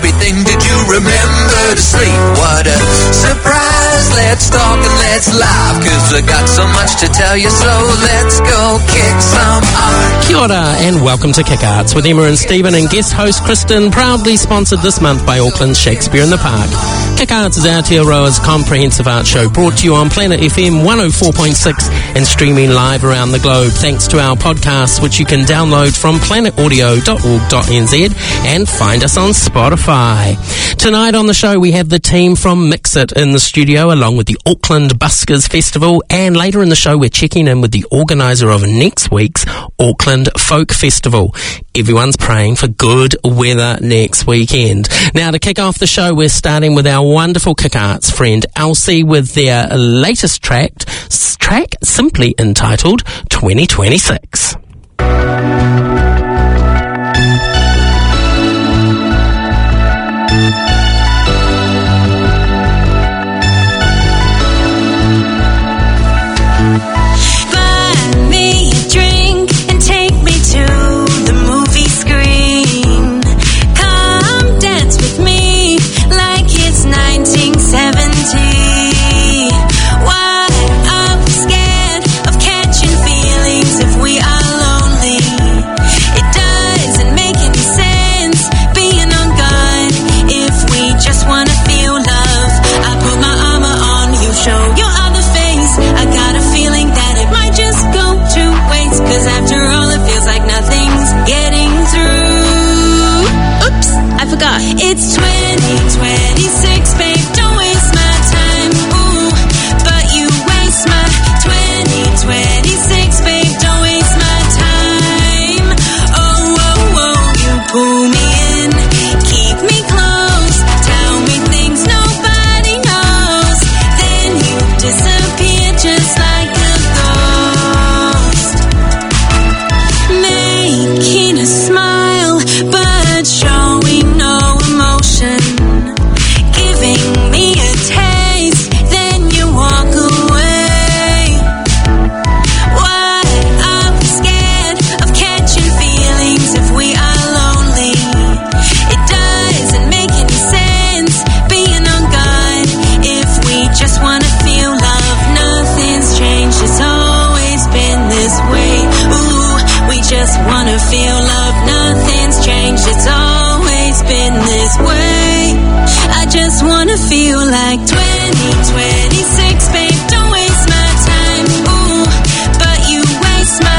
everything. Did you remember to sleep? What a surprise. Let's talk and let's laugh, 'cause I got so much to tell you, so let's go kick some arts. Kia ora and welcome to Kick Arts with Emma and Stephen and guest host Kristen, proudly sponsored this month by Auckland's Shakespeare in the Park. Kick Arts is Aotearoa's comprehensive art show, brought to you on Planet FM 104.6 and streaming live around the globe thanks to our podcasts, which you can download from planetaudio.org.nz and find us on Spotify. Tonight on the show we have the team from Mix It in the studio along with the Auckland Buskers Festival, and later in the show we're checking in with the organiser of next week's Auckland Folk Festival. Everyone's praying for good weather next weekend. Now, to kick off the show, we're starting with our wonderful Kick Arts friend Elsie with their latest track simply entitled 2026. It's 2026, babe, don't waste my time, ooh, but you waste my 2026, babe, don't waste my time, oh, oh, oh, you pull me in, keep me close, tell me things nobody knows, then you disappear just like a ghost, making a smile, but showing no emotion, giving me a taste, then you walk away. Why are we scared of catching feelings if we are lonely? It doesn't make any sense being on guard if we just wanna feel love. Nothing's changed, it's always been this way. Ooh, we just wanna feel love. Nothing's changed, it's always been this way. I just wanna feel like 2026, babe, don't waste my time, ooh, but you waste my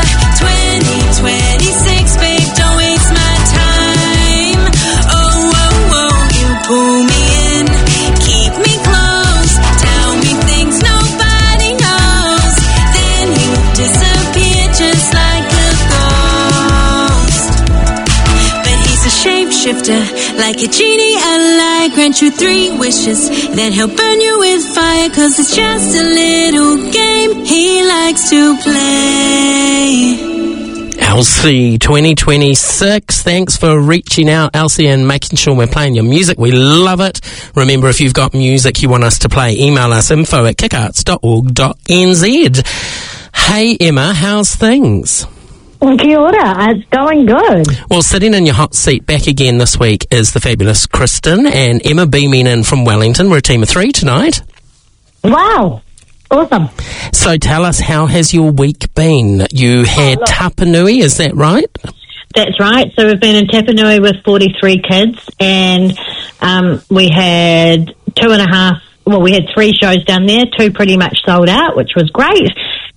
2026, babe, don't waste my time, oh, oh, oh, you pull me in, keep me close, tell me things nobody knows, then you disappear just like a ghost, but he's a shapeshifter, like a genie out of light, grant you 3 wishes, then he'll burn you with fire, 'cause it's just a little game he likes to play. Elsie 2026. Thanks for reaching out, Elsie, and making sure we're playing your music. We love it. Remember, if you've got music you want us to play, email us info@kickarts.org.nz. Hey, Emma, how's things? Well, kia ora. It's going good. Well, sitting in your hot seat back again this week is the fabulous Kristen and Emma beaming in from Wellington. We're a team of 3 tonight. Wow. Awesome. So tell us, how has your week been? You had Tapanui, is that right? That's right. So we've been in Tapanui with 43 kids, and we had 2.5, well, we had 3 shows down there, 2 pretty much sold out, which was great.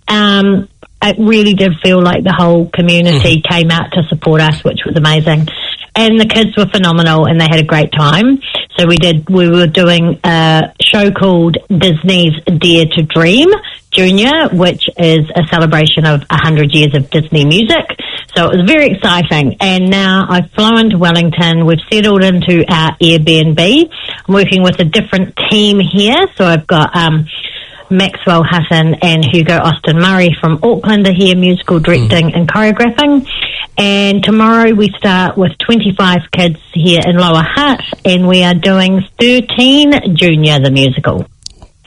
It really did feel like the whole community came out to support us, which was amazing. And the kids were phenomenal and they had a great time. So we were doing a show called Disney's Dare to Dream Junior, which is a celebration of 100 years of Disney music. So it was very exciting. And now I've flown to Wellington. We've settled into our Airbnb. I'm working with a different team here. So I've got Maxwell Hutton and Hugo Austin Murray from Auckland are here, musical directing and choreographing. And tomorrow we start with 25 kids here in Lower Hutt, and we are doing 13 Junior, the musical.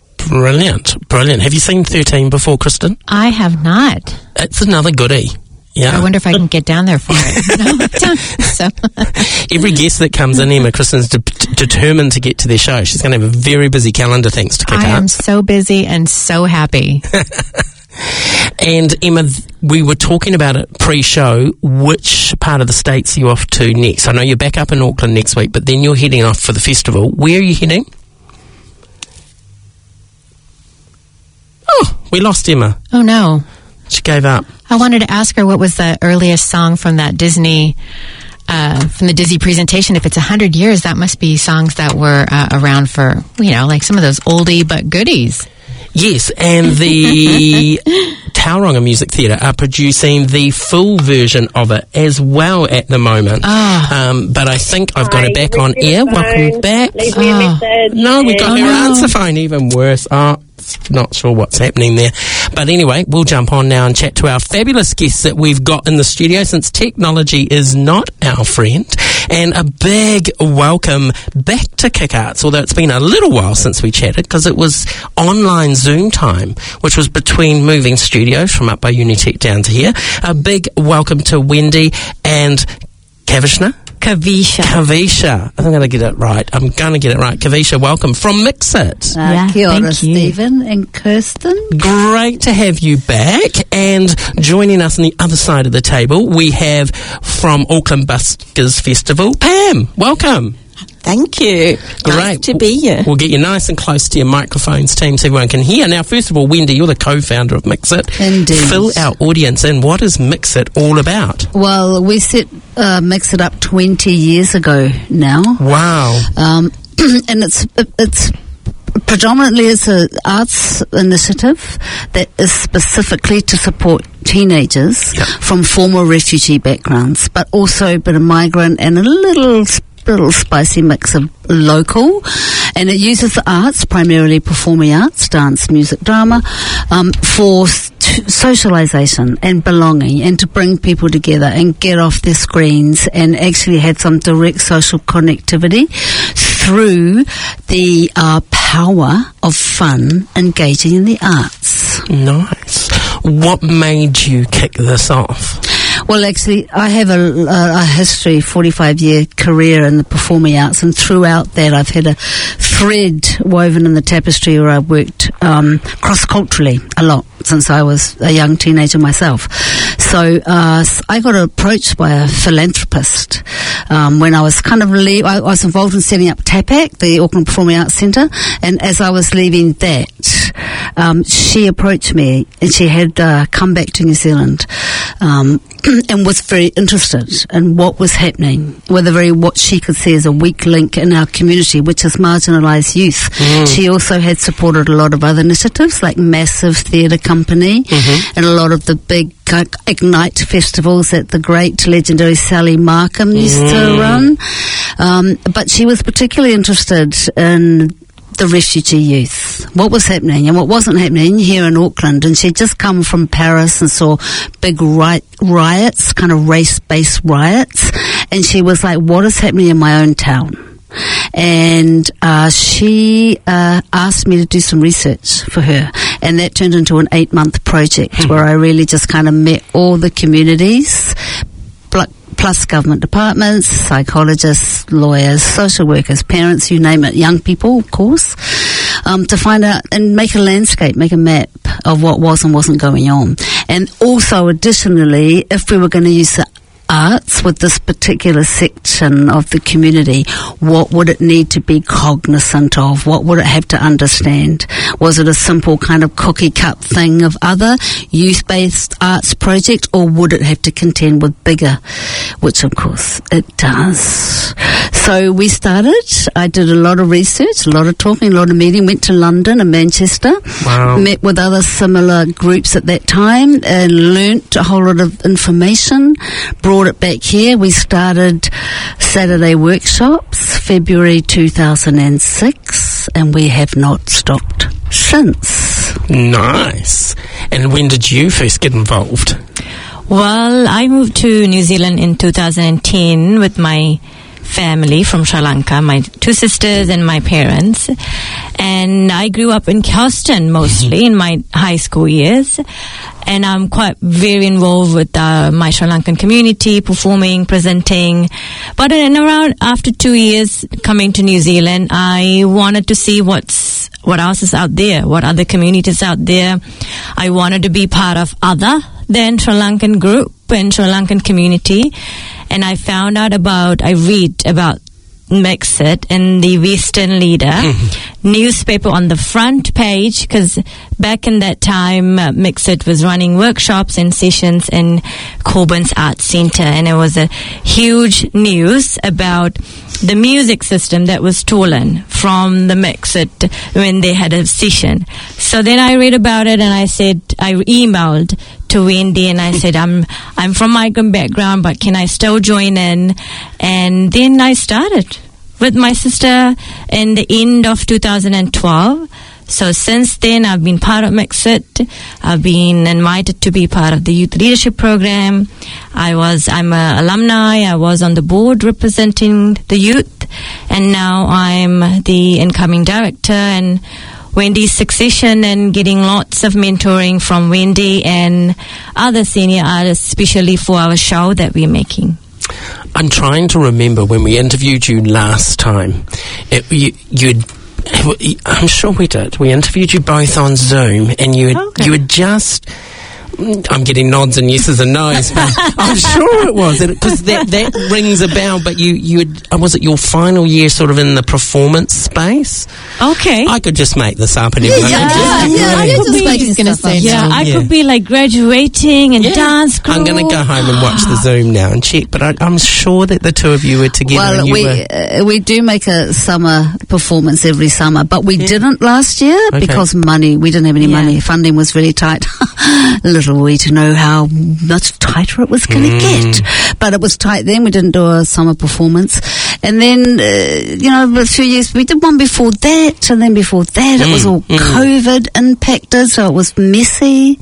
Brilliant, brilliant. Have you seen 13 before, Kristen? I have not. It's another goodie. Yeah. I wonder if I can get down there for it. So. Every guest that comes in, Emma Kristen's determined to get to their show. She's going to have a very busy calendar thanks to Kick I am Arts. so busy and so happy. And Emma, we were talking about it pre-show. Which part of the states are you off to next? I know you're back up in Auckland next week, but then you're heading off for the festival. Where are you heading? Oh, we lost Emma. Oh, no. She gave up. I wanted to ask her what was the earliest song from that Disney, from the Disney presentation. If it's 100 years, that must be songs that were around for, like some of those oldie but goodies. Yes, and the Tauranga Music Theatre are producing the full version of it as well at the moment. But I think I've got her back on air. Welcome back. Leave me a message. No, we got her answer phone, even worse. Not sure what's happening there. But anyway, we'll jump on now and chat to our fabulous guests that we've got in the studio, since technology is not our friend. And a big welcome back to Kick Arts, although it's been a little while since we chatted, because it was online Zoom time, which was between moving studios from up by Unitech down to here. A big welcome to Wendy and Kavisha. I think I'm going to get it right. Kavisha, welcome from Mixit. Kia ora, thank you. Stephen and Kirsten. Great to have you back. And joining us on the other side of the table, we have from Auckland Buskers Festival, Pam. Welcome. Thank you. Great. Nice to be here. We'll get you nice and close to your microphones, team, so everyone can hear. Now, first of all, Wendy, you're the co-founder of Mixit. Indeed. Fill our audience in. What is Mixit all about? Well, we set Mixit up 20 years ago now. Wow. And it's predominantly it's an arts initiative that is specifically to support teenagers from former refugee backgrounds, but also a bit of migrant and a little spicy mix of local, and it uses the arts, primarily performing arts, dance, music, drama, for socialization and belonging, and to bring people together and get off their screens and actually have some direct social connectivity through the power of fun engaging in the arts. Nice. What made you kick this off? Well, actually, I have a history, 45-year career in the performing arts, and throughout that I've had a thread woven in the tapestry where I've worked cross-culturally a lot since I was a young teenager myself. So I got approached by a philanthropist when I was I was involved in setting up TAPAC, the Auckland Performing Arts Centre, and as I was leaving that, she approached me, and she had come back to New Zealand and was very interested in what was happening with what she could see as a weak link in our community, which is marginalised youth. She also had supported a lot of other initiatives like Massive Theatre Company and a lot of the big Ignite festivals that the great legendary Sally Markham used to run. But she was particularly interested in the refugee youth, what was happening and what wasn't happening here in Auckland. And she'd just come from Paris and saw big riots, kind of race-based riots, and she was like, what is happening in my own town? And she asked me to do some research for her, and that turned into an 8-month project where I really just kind of met all the communities, plus government departments, psychologists, lawyers, social workers, parents, you name it, young people, of course, to find out and make a landscape, make a map of what was and wasn't going on. And also, additionally, if we were going to use the arts with this particular section of the community, what would it need to be cognizant of? What would it have to understand? Was it a simple kind of cookie cup thing of other youth-based arts project, or would it have to contend with bigger, which of course it does. So we started, I did a lot of research, a lot of talking, a lot of meeting, went to London and Manchester, met with other similar groups at that time and learnt a whole lot of information, brought it back here. We started Saturday workshops, February 2006, and we have not stopped since. Nice. And when did you first get involved? Well, I moved to New Zealand in 2010 with my family from Sri Lanka, my 2 sisters and my parents. And I grew up in Kelston mostly in my high school years. And I'm quite very involved with my Sri Lankan community, performing, presenting. But around after 2 years coming to New Zealand, I wanted to see what else is out there, what other communities out there. I wanted to be part of other than Sri Lankan group and Sri Lankan community. And I read about Mixit in the Western Leader newspaper on the front page, because back in that time Mixit was running workshops and sessions in Corbin's Arts Centre, and it was a huge news about the music system that was stolen from the Mixit when they had a session. So then I read about it, and I emailed to Wendy and I said, I'm from migrant background, but can I still join in? And then I started with my sister in the end of 2012. So since then, I've been part of Mixit. I've been invited to be part of the youth leadership program. I'm an alumni. I was on the board representing the youth, and now I'm the incoming director and Wendy's succession, and getting lots of mentoring from Wendy and other senior artists, especially for our show that we're making. I'm trying to remember when we interviewed you last time. I'm sure we did. We interviewed you both on Zoom, and you had just... I'm getting nods and yeses and no's, but I'm sure it was, because that rings a bell. But was it your final year, sort of in the performance space? Okay, I could just make this up, and I could be like graduating and dance crew. I'm going to go home and watch the Zoom now and check. But I'm sure that the two of you were together. Well, we do make a summer performance every summer, but we didn't last year because money. We didn't have any money. Funding was really tight. Little we to know how much tighter it was going to get, but it was tight then. We didn't do a summer performance, and then a few years we did one before that, and then before that it was all COVID impacted, so it was messy.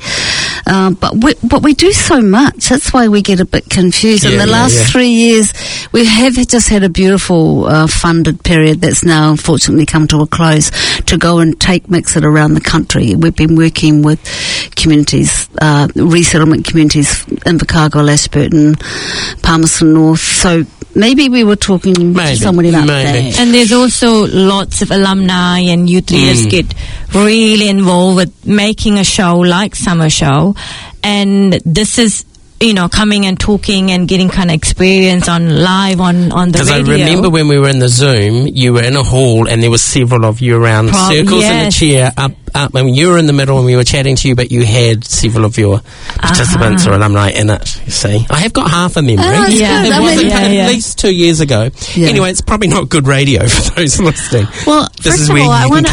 But we do so much. That's why we get a bit confused. In the last 3 years, we have just had a beautiful funded period that's now unfortunately come to a close, to go and take Mixit around the country. We've been working with communities, resettlement communities in Invercargill, Ashburton, Palmerston North. So maybe we were talking to somebody about that. And there's also lots of alumni and youth leaders get really involved with making a show like Summer Show. And this is, coming and talking and getting kind of experience live on the radio. Because I remember when we were in the Zoom, you were in a hall and there were several of you around circles in a chair up. I mean, you were in the middle and we were chatting to you, but you had several of your participants or alumni in it, you see. I have got half a memory. It wasn't at least 2 years ago. Yeah. Anyway, it's probably not good radio for those listening. Well, first of all, I want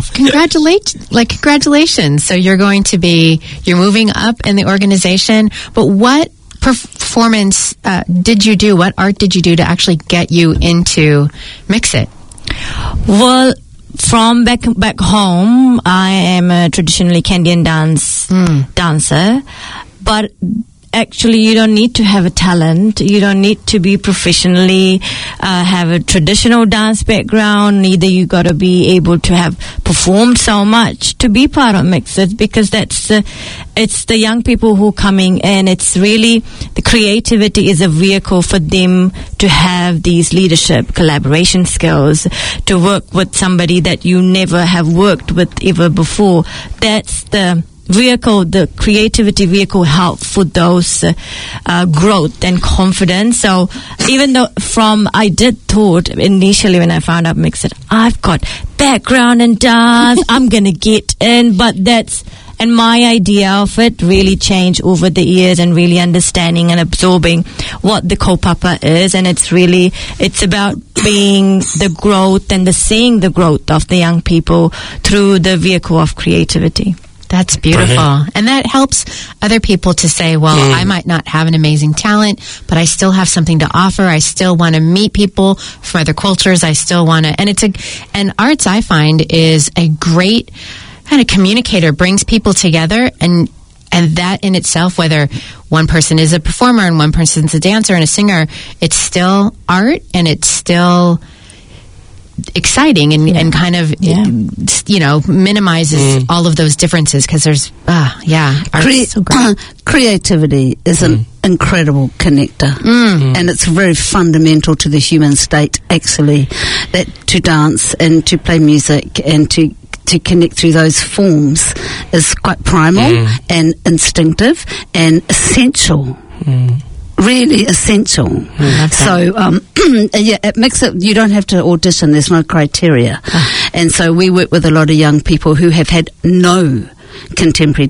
to congratulations. So you're moving up in the organization, but what performance did you do? What art did you do to actually get you into Mixit? Well, from back home, I am a traditionally Kandyan dancer, but actually you don't need to have a talent. You don't need to be professionally have a traditional dance background. Neither you got to be able to have performed so much to be part of Mixit, because it's the young people who are coming in. It's really, the creativity is a vehicle for them to have these leadership collaboration skills, to work with somebody that you never have worked with ever before. That's the vehicle, the creativity vehicle, help for those growth and confidence. So even though I did thought initially when I found out Mixit, I've got background in dance, I'm going to get in, but and my idea of it really changed over the years, and really understanding and absorbing what the kaupapa is. And it's about being the growth and seeing the growth of the young people through the vehicle of creativity. That's beautiful. Brilliant. And that helps other people to say, well, I might not have an amazing talent, but I still have something to offer. I still want to meet people from other cultures. I still want to, and arts, I find, is a great kind of communicator, brings people together, and that in itself, whether one person is a performer and one person's a dancer and a singer, it's still art, and it's still exciting and kind of, minimizes all of those differences because there's, art's so great. Creativity is an incredible connector, and it's very fundamental to the human state, actually, that to dance and to play music and to connect through those forms is quite primal and instinctive and essential. Really essential. So, it makes it, you don't have to audition, there's no criteria. And so we work with a lot of young people who have had no contemporary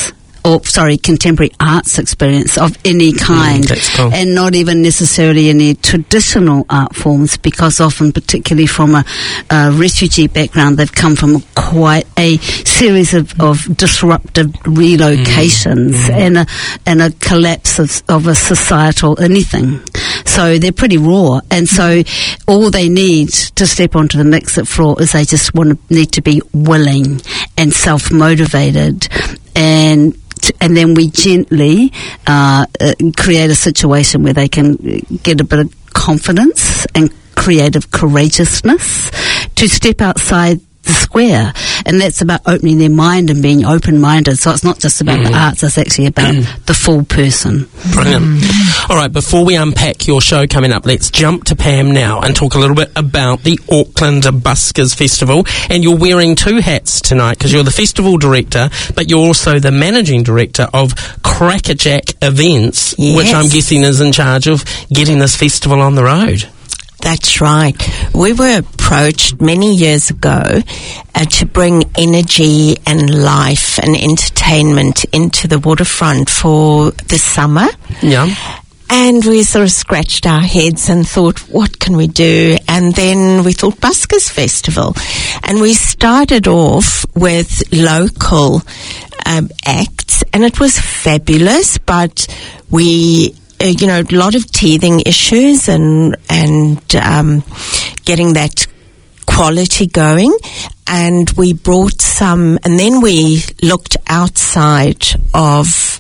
arts experience of any kind, that's cool. and not even necessarily any traditional art forms, because often, particularly from a refugee background, they've come from quite a series of disruptive relocations and a collapse of a societal anything. So they're pretty raw, and so all they need to step onto the mix-it floor is they just need to be willing and self-motivated, and then we gently create a situation where they can get a bit of confidence and creative courageousness to step outside the square. And that's about opening their mind and being open-minded. So it's not just about the arts, it's actually about the full person. Brilliant. All right, before we unpack your show coming up, let's jump to Pam now and talk a little bit about the Auckland Buskers Festival. And you're wearing two hats tonight because you're the festival director, but you're also the managing director of Crackerjack Events, which I'm guessing is in charge of getting this festival on the road. That's right. We were approached many years ago to bring energy and life and entertainment into the waterfront for the summer. Yeah. And we sort of scratched our heads and thought, what can we do? And then we thought Buskers Festival. And we started off with local acts, and it was fabulous, but we... a lot of teething issues and getting that quality going. And we brought some, and then we looked outside of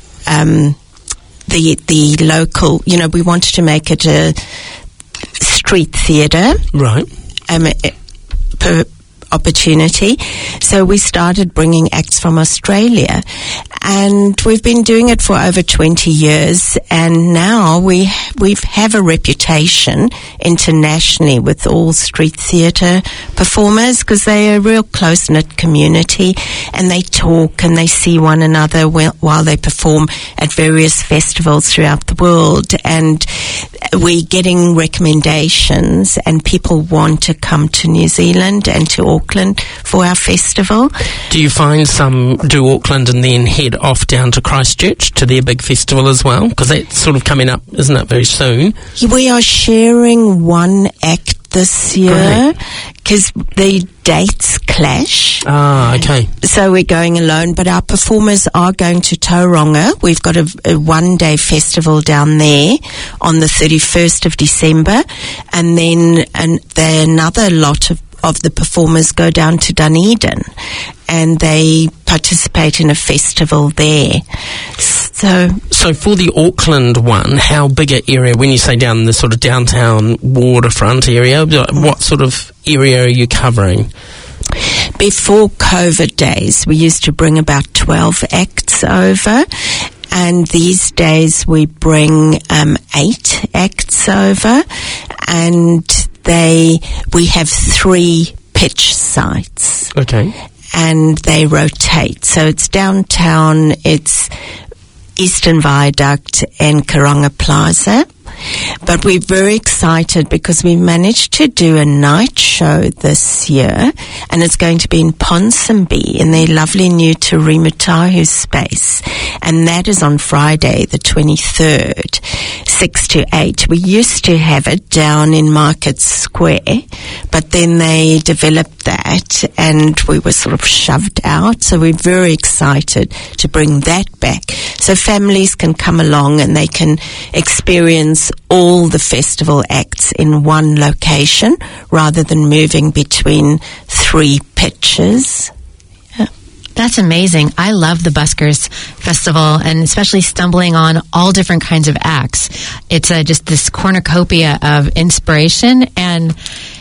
the local, we wanted to make it a street theatre. Right. Opportunity. So we started bringing acts from Australia, and we've been doing it for over 20 years, and now we have a reputation internationally with all street theatre performers, because they're a real close-knit community, and they talk and they see one another while they perform at various festivals throughout the world, and we're getting recommendations, and people want to come to New Zealand and to Auckland for our festival. Do you find some do Auckland and then head off down to Christchurch to their big festival as well? Because that's sort of coming up, isn't it, very soon? We are sharing one act this year because the dates clash. Ah, okay. So we're going alone, but our performers are going to Tauranga. We've got a one-day festival down there on the 31st of December, and then another lot of the performers go down to Dunedin, and they participate in a festival there. So for the Auckland one, how big an area, when you say down the sort of downtown waterfront area, what sort of area are you covering? Before COVID days, we used to bring about 12 acts over, and these days we bring 8 acts over, and we have 3 pitch sites. Okay. And they rotate. So it's downtown, it's Eastern Viaduct and Karanga Plaza. But we're very excited because we managed to do a night show this year, and it's going to be in Ponsonby in their lovely new Te Rimutahu space, and that is on Friday the 23rd, 6 to 8. We used to have it down in Market Square, but then they developed that and we were sort of shoved out, so we're very excited to bring that back so families can come along and they can experience all the festival acts in one location rather than moving between 3 pitches. That's amazing. I love the Buskers Festival, and especially stumbling on all different kinds of acts. It's just this cornucopia of inspiration, and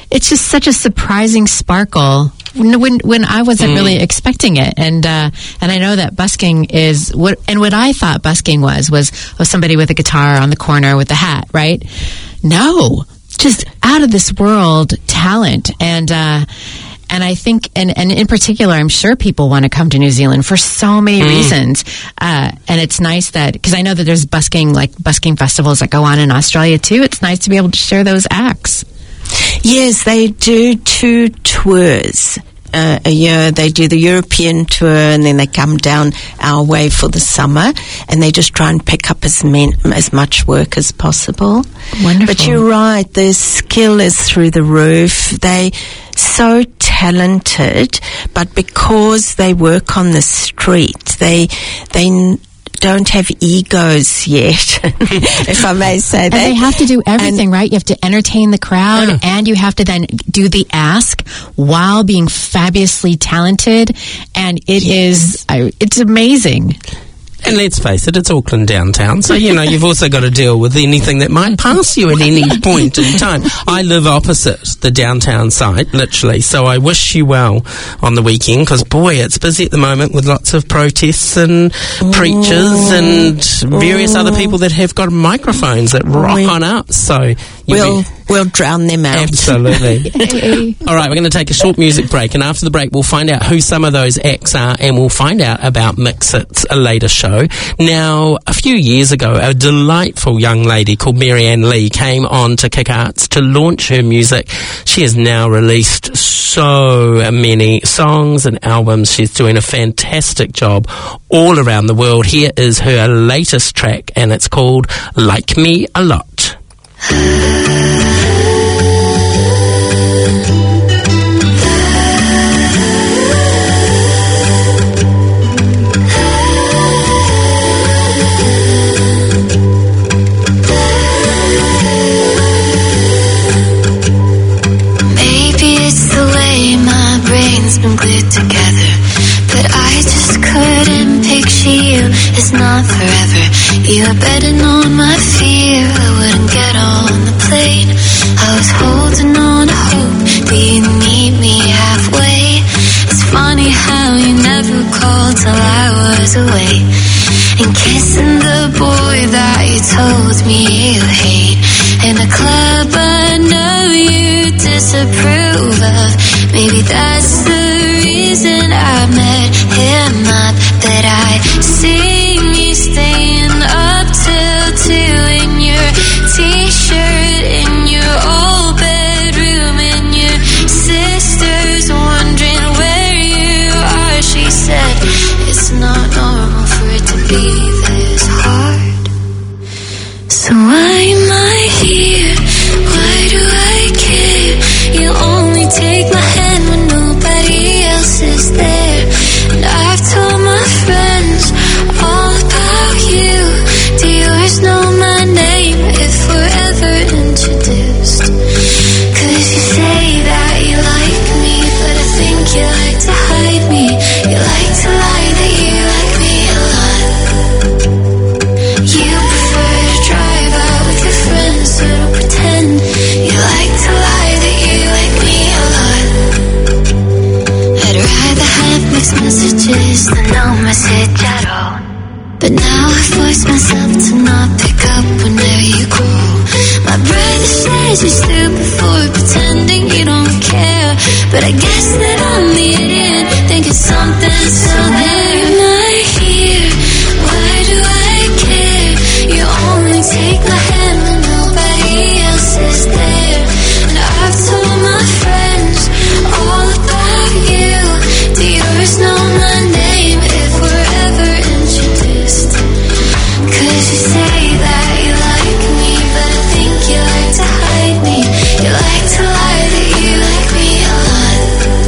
it's just such a surprising sparkle when I wasn't really expecting it. And I know that busking is what I thought busking was somebody with a guitar on the corner with a hat, right? No, just out of this world talent. And I think, and in particular, I'm sure people want to come to New Zealand for so many reasons. And it's nice that, because I know that there's busking festivals that go on in Australia too. It's nice to be able to share those acts. Yes, they do 2 tours a year. They do the European tour, and then they come down our way for the summer, and they just try and pick up as much work as possible. Wonderful. But you're right, their skill is through the roof. They so talented, but because they work on the street, they don't have egos yet, if I may say that. And they have to do everything, right? You have to entertain the crowd, and you have to then do the ask while being fabulously talented. And it's amazing. And let's face it, it's Auckland downtown, so, you've also got to deal with anything that might pass you at any point in time. I live opposite the downtown site, literally, so I wish you well on the weekend, because, boy, it's busy at the moment with lots of protests and preachers and various other people that have got microphones that rock on up, so... We'll drown them out. Absolutely. All right, we're going to take a short music break, and after the break we'll find out who some of those acts are, and we'll find out about Mix-It's, a later show. Now, a few years ago, a delightful young lady called Marianne Lee came on to Kick Arts to launch her music. She has now released so many songs and albums. She's doing a fantastic job all around the world. Here is her latest track, and it's called Like Me A Lot. Been glued together, but I just couldn't picture you. It's not forever. You had better known my fear. I wouldn't get on the plane. I was holding on to hope that you'd meet me halfway. It's funny how you never called till I was away, and kissing the boy that you told me you hate in a club I know you disapprove of. Maybe that's the reason I met him up, but I see me staying up till 2 in your t-shirt in your old bedroom, and your sister's wondering where you are. She said it's not normal for it to be this hard. So why am I here? Why do I care? You only take my hand when nobody else is there. And I've told my friends all about you. Do yours know my name if we're ever introduced? 'Cause you say that you like me, but I think you like to hide me. You like to lie that you like me a lot. You prefer to drive out with your friends, so don't pretend. You like to lie that you like me a lot. I'd rather have mixed messages than no message at all. But now I force myself to not pick up whenever you call. My brother says you're stupid for pretending you don't care, but I guess that I'm the idiot, thinking something's still there. Am I here? Why do I care? You only take my hand when nobody else is there. And I've told my friends all about you. Do yours know my name if we're ever introduced? 'Cause you say that you like me, but I think you like to hide me. You like to lie that you like me a lot.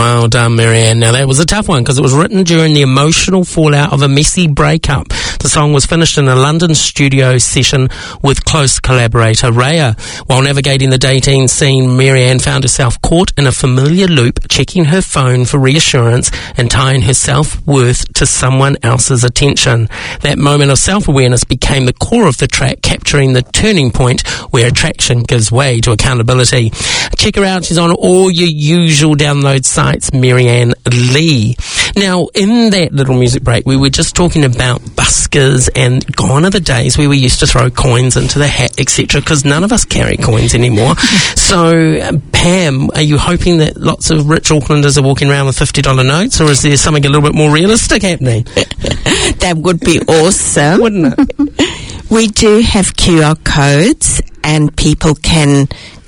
Well done, Marianne. Now, that was a tough one because it was written during the emotional fallout of a messy breakup. The song was finished in a London studio session with close collaborator Raya. While navigating the dating scene, Marianne found herself caught in a familiar loop, checking her phone for reassurance and tying her self-worth to someone else's attention. That moment of self-awareness became the core of the track, capturing the turning point where attraction gives way to accountability. Check her out. She's on all your usual download sites, Marianne Lee. Now, in that little music break, we were just talking about buskers, and gone are the days where we used to throw coins into the hat, etc., because none of us carry coins anymore. So, Pam, are you hoping that lots of rich Aucklanders are walking around with $50 notes, or is there something a little bit more realistic happening? That would be awesome. Wouldn't it? We do have QR codes, and people can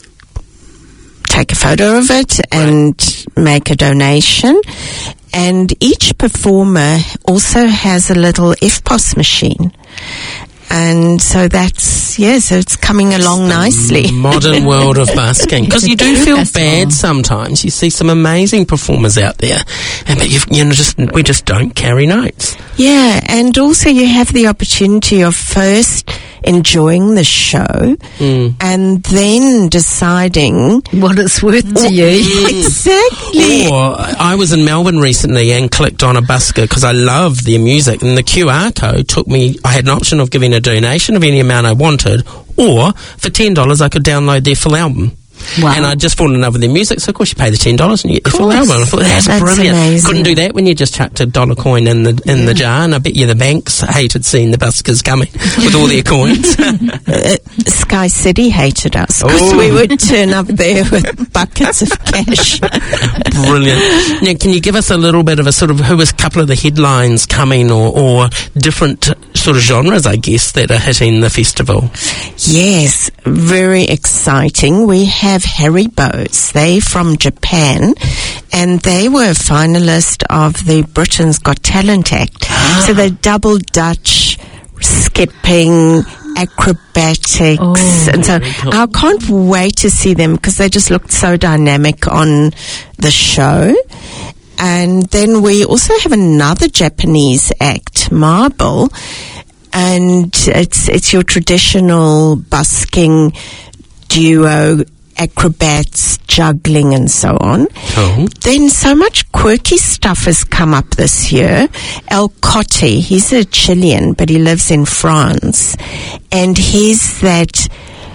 take a photo of it and make a donation. And each performer also has a little FPOS machine. And so that's, so it's coming along nicely. Modern world of busking. Because you do feel bad sometimes. You see some amazing performers out there, but we just don't carry notes. Yeah, and also you have the opportunity of first enjoying the show and then deciding what it's worth to you. Exactly. Or I was in Melbourne recently and clicked on a busker because I love their music, and the QR code took me, I had an option of giving a donation of any amount I wanted, or for $10 I could download their full album. Wow. And I'd just fallen in love with their music, so of course you pay the $10 and you get the full album. I thought, that's brilliant. Amazing. Couldn't do that when you just chucked a dollar coin in the jar, and I bet you the banks hated seeing the buskers coming with all their coins. Sky City hated us because we would turn up there with buckets of cash. Brilliant. Now, can you give us a little bit of a sort of who is a couple of the headlines coming, or different sort of genres, I guess, that are hitting the festival? Yes, very exciting. We have Haribos. They from Japan, and they were a finalist of the Britain's Got Talent Act. So they're double Dutch, skipping, acrobatics, and so cool. I can't wait to see them because they just looked so dynamic on the show. And then we also have another Japanese act, Marble, and it's your traditional busking duo, acrobats, juggling, and so on. Oh. Then so much quirky stuff has come up this year. El Cotti, he's a Chilean, but he lives in France, and he's that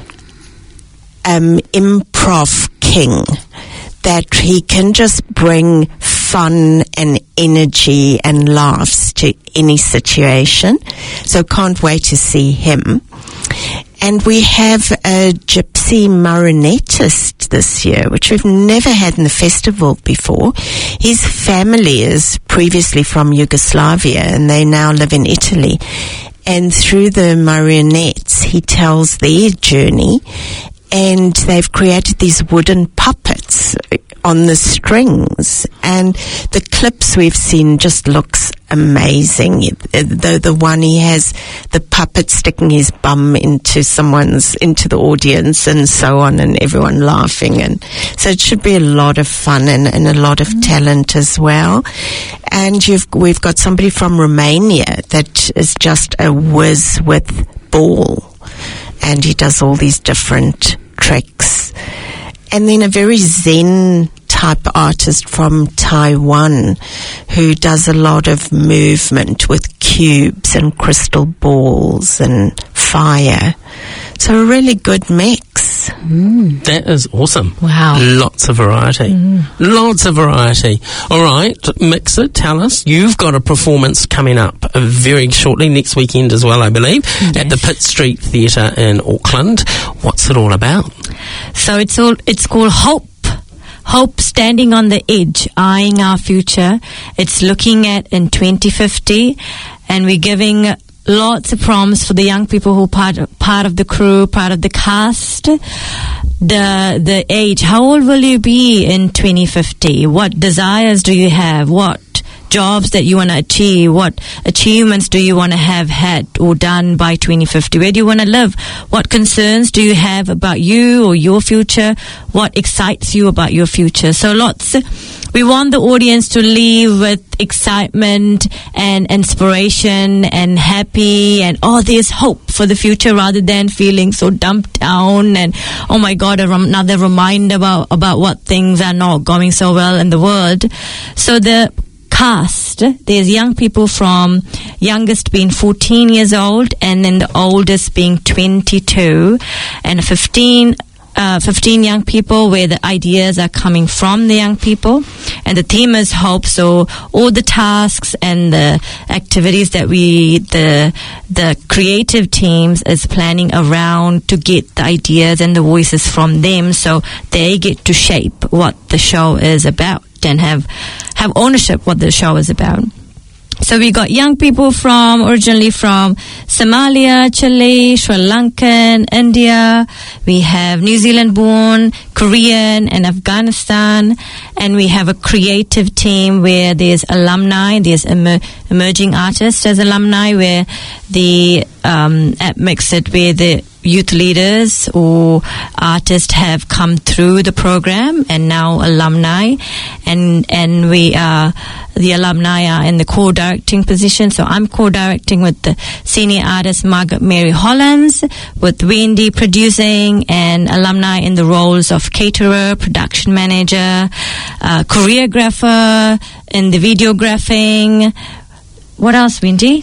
improv king, that he can just bring fun and energy and laughs to any situation. So can't wait to see him. And we have a gypsy marionettist this year, which we've never had in the festival before. His family is previously from Yugoslavia, and they now live in Italy. And through the marionettes, he tells their journey, and they've created these wooden puppets on the strings, and the clips we've seen just looks amazing. The one, he has the puppet sticking his bum into the audience and so on, and everyone laughing, and so it should be a lot of fun and a lot of talent as well. And we've got somebody from Romania that is just a whiz with ball, and he does all these different tricks. And then a very zen type artist from Taiwan who does a lot of movement with cubes and crystal balls and fire. So a really good mix. That is awesome. Wow. Lots of variety. Lots of variety. All right, Mixer, tell us. You've got a performance coming up very shortly, next weekend as well, I believe, at the Pitt Street Theatre in Auckland. What's it all about? So it's called Hope. Hope, standing on the edge, eyeing our future. It's looking at in 2050, and we're giving lots of prompts for the young people who are part of the crew, part of the cast. The age, how old will you be in 2050? What desires do you have? What jobs that you want to achieve? What achievements do you want to have had or done by 2050? Where do you want to live? What concerns do you have about you or your future? What excites you about your future? So we want the audience to leave with excitement and inspiration and happy and there's hope for the future, rather than feeling so dumped down and oh my God, another reminder about what things are not going so well in the world. So the cast, there's young people from youngest being 14 years old and then the oldest being 22, and 15 young people where the ideas are coming from the young people, and the theme is hope. So all the tasks and the activities that the creative teams is planning around to get the ideas and the voices from them, so they get to shape what the show is about and have ownership what the show is about. So we got young people originally from Somalia, Chile, Sri Lankan, India. We have New Zealand born, Korean, and Afghanistan. And we have a creative team where there's alumni, there's emerging artists as alumni, where at Mixit, where the youth leaders or artists have come through the program and now alumni, and we the alumni are in the co-directing position. So I'm co-directing with the senior artist Margaret Mary Hollands, with Wendy producing, and alumni in the roles of caterer, production manager, choreographer, in the videographing. What else, Wendy?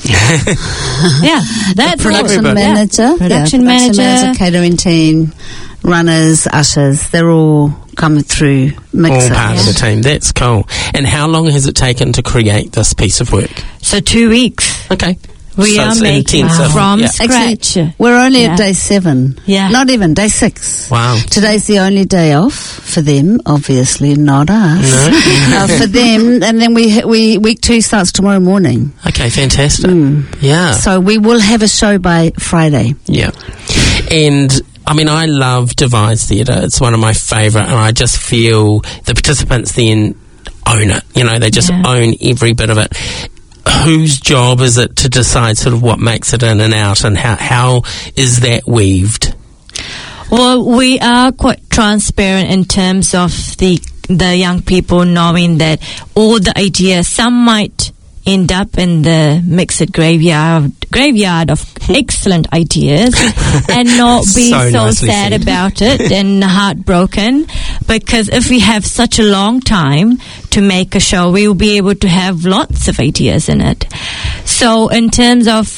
Yeah, that's production manager. Production manager, catering team, runners, ushers. They're all coming through Mixit. All part of the team. That's cool. And how long has it taken to create this piece of work? So 2 weeks. Okay. We are making intensive. From Yeah. scratch. Actually, we're only at day 7. Yeah. Not even day 6. Wow. Today's the only day off for them, obviously, not us. No. For them, and then week 2 starts tomorrow morning. Okay, fantastic. Yeah. So we will have a show by Friday. Yeah. And I mean, I love devised theatre. It's one of my favourite, and I just feel the participants then own it. You know, they just own every bit of it. Whose job is it to decide sort of what makes it in and out, and how is that weaved? Well, we are quite transparent in terms of the young people knowing that all the ideas, some might end up in the Mixit graveyard of excellent ideas and not be so sad about it and heartbroken, because if we have such a long time to make a show, we will be able to have lots of ideas in it. So in terms of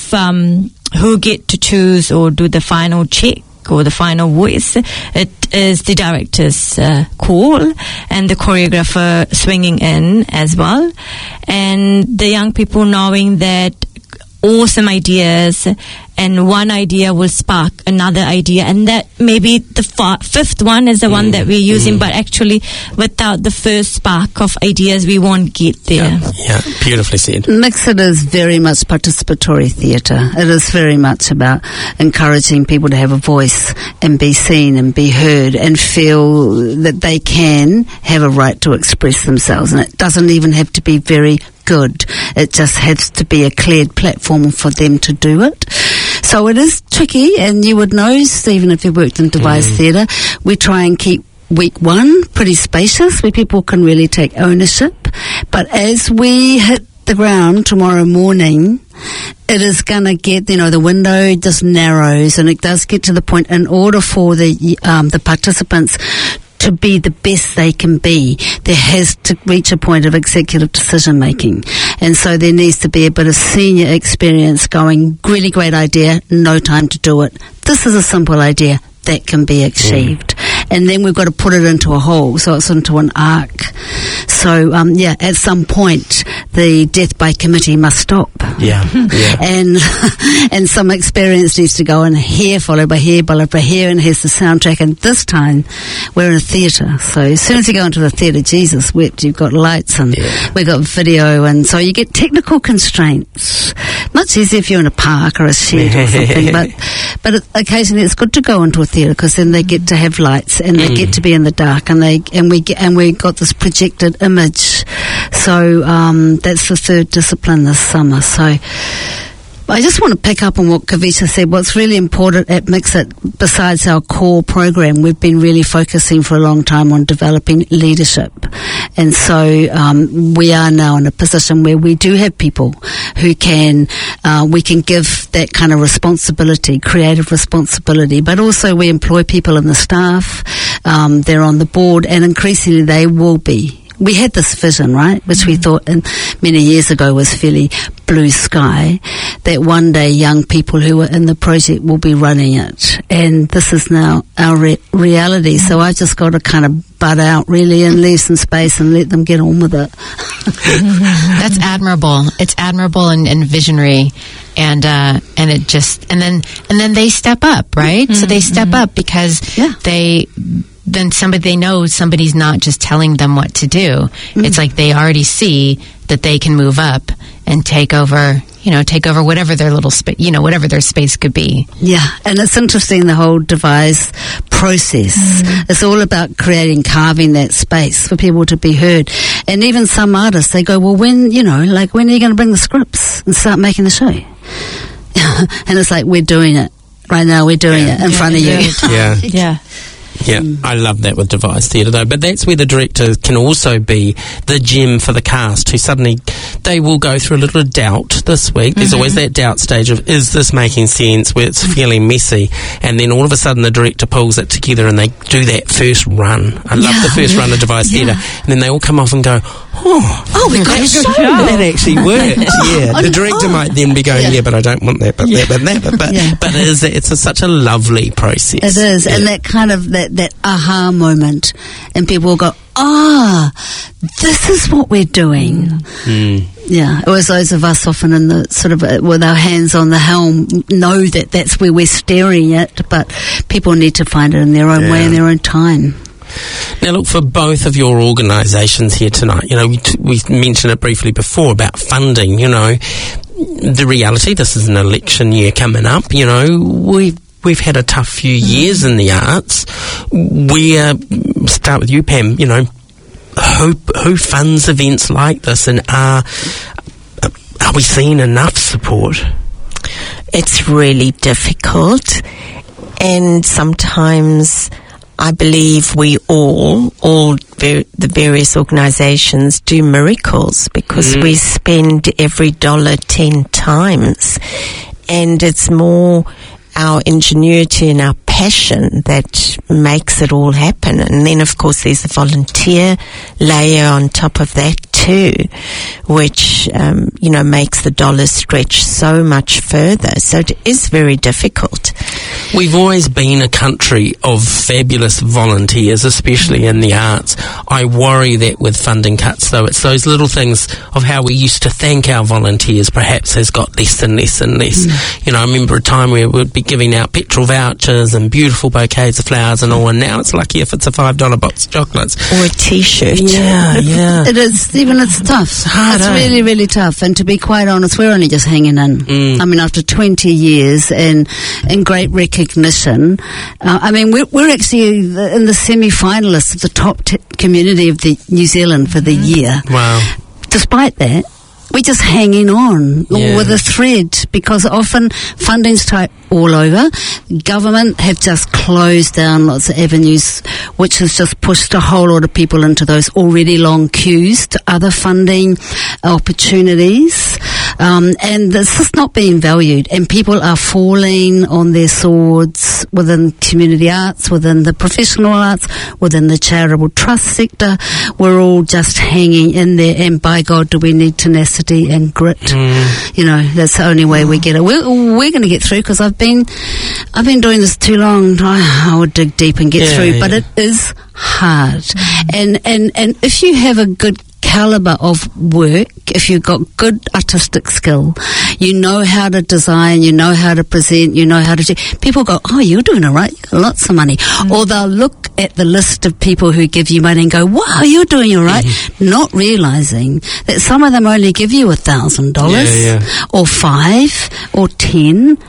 who get to choose or do the final check or the final voice, it is the director's call, and the choreographer swinging in as well, and the young people knowing that awesome ideas, and one idea will spark another idea, and that maybe the fifth one is the one that we're using, but actually without the first spark of ideas we won't get there. Yeah, beautifully said. Mixit is very much participatory theatre. It is very much about encouraging people to have a voice and be seen and be heard and feel that they can have a right to express themselves, and it doesn't even have to be very good. It just has to be a cleared platform for them to do it. So it is tricky, and you would know, Stephen, if you worked in devised theatre, we try and keep week 1 pretty spacious, where people can really take ownership. But as we hit the ground tomorrow morning, it is going to get, the window just narrows, and it does get to the point, in order for the participants to be the best they can be, there has to reach a point of executive decision making. And so there needs to be a bit of senior experience going, really great idea, no time to do it. This is a simple idea that can be achieved. And then we've got to put it into a whole, so it's into an arc. So, at some point, the death by committee must stop. Yeah. And some experience needs to go in here, followed by here, and here's the soundtrack. And this time, we're in a theatre. So as soon as you go into the theatre, Jesus wept, you've got lights and we've got video, and so you get technical constraints. Much easier if you're in a park or a shed or something, but occasionally it's good to go into a theatre, because then they get to have lights and they get to be in the dark, and we got this projected image. So that's the third discipline this summer. So I just want to pick up on what Kavita said. What's really important at Mix It, besides our core program, we've been really focusing for a long time on developing leadership. And so we are now in a position where we do have people who can, we can give that kind of responsibility, creative responsibility, but also we employ people in the staff, they're on the board, and increasingly they will be. We had this vision, right, which we thought many years ago was fairly blue sky, that one day young people who are in the project will be running it. And this is now our reality. So I've just got to kind of butt out really and leave some space and let them get on with it. That's admirable. It's admirable and visionary. And it just, and then they step up, right? So they step up because then they know somebody's not just telling them what to do. It's like they already see that they can move up and take over whatever their little space, whatever their space could be. Yeah, and it's interesting, the whole devise process. It's all about carving that space for people to be heard. And even some artists, they go, well, when are you going to bring the scripts and start making the show? And it's like, we're doing it. Right now, we're doing it in front of you. Yeah. Yeah, I love that with Devise Theatre though, but that's where the director can also be the gem for the cast, who suddenly, they will go through a little doubt this week. There's always that doubt stage of, is this making sense, where it's feeling messy, and then all of a sudden the director pulls it together and they do that first run. I love the first run of Devise Theatre, and then they all come off and go, we got it. That actually worked. The director might then be going, but I don't want that, but it's such a lovely process. It is, and that kind of that aha moment, and people will go, this is what we're doing. Yeah, it was those of us often in the sort of with our hands on the helm know that that's where we're staring at, but people need to find it in their own way, in their own time. Now, look, for both of your organisations here tonight, we mentioned it briefly before about funding, the reality, this is an election year coming up, we've had a tough few years in the arts. Start with you, Pam, who funds events like this, and are we seeing enough support? It's really difficult, and sometimes I believe we the various organisations do miracles, because we spend every dollar 10 times, and it's more our ingenuity and our passion that makes it all happen. And then, of course, there's the volunteer layer on top of that too, which, makes the dollars stretch so much further. So it is very difficult. We've always been a country of fabulous volunteers, especially in the arts. I worry that with funding cuts, though, it's those little things of how we used to thank our volunteers perhaps has got less and less and less. I remember a time where we'd be giving out petrol vouchers and beautiful bouquets of flowers and all, and now it's lucky if it's a $5 box of chocolates. Or a T-shirt. Yeah. It is, it's tough. It's hard, really, really tough. And to be quite honest, we're only just hanging in. I mean, after 20 years and great recognition, we're actually in the semi-finalists of the top community of the New Zealand for the year. Wow. Despite that, we're just hanging on with a thread, because often funding's tight all over. Government have just closed down lots of avenues, which has just pushed a whole lot of people into those already long queues to other funding opportunities. And it's just not being valued, and people are falling on their swords within community arts, within the professional arts, within the charitable trust sector. We're all just hanging in there, and by God, do we need tenacity and grit. That's the only way we get it. We're going to get through, because I've been doing this too long. I would dig deep and get through, but it is hard. And if you have a good caliber of work, if you've got good artistic skill, you know how to design, you know how to present, you know how to do, people go, you're doing all right, you've got lots of money. Or they'll look at the list of people who give you money and go, wow, you're doing all right, not realising that some of them only give you $1,000 or $5 or $10.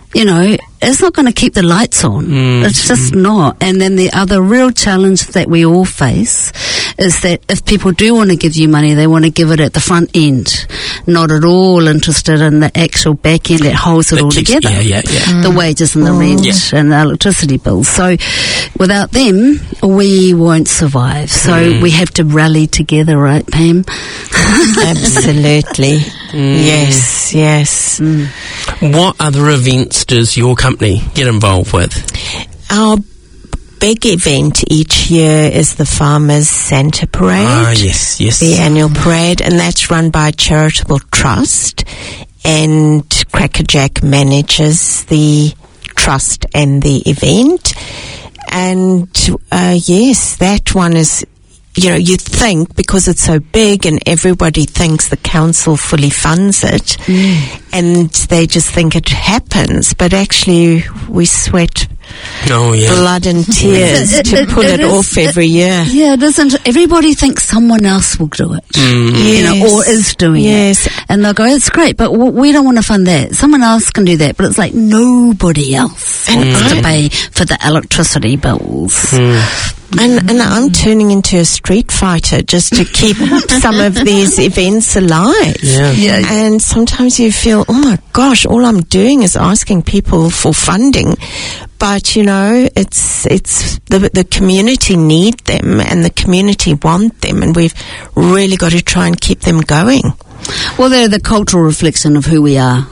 It's not going to keep the lights on. It's just not. And then the other real challenge that we all face is that if people do want to give you money, they want to give it at the front end, not at all interested in the actual back end that holds it all together. The wages and the rent and the electricity bills. So without them, we won't survive. So we have to rally together, right, Pam? Absolutely. Yes. What other events does your company get involved with? Our big event each year is the Farmers Santa Parade. Yes. The annual parade, and that's run by a charitable trust, and Crackerjack manages the trust and the event. And yes, that one is, you think because it's so big and everybody thinks the council fully funds it, and they just think it happens, but actually we sweat blood and tears to pull it off every year. Yeah, it isn't. Everybody thinks someone else will do it, or is doing it. And they'll go, it's great, but we don't want to fund that. Someone else can do that. But it's like nobody else wants to pay for the electricity bills. And I'm turning into a street fighter just to keep some of these events alive. Yeah. And sometimes you feel, oh my gosh, all I'm doing is asking people for funding. But, it's the community need them and the community want them, and we've really got to try and keep them going. Well, they're the cultural reflection of who we are,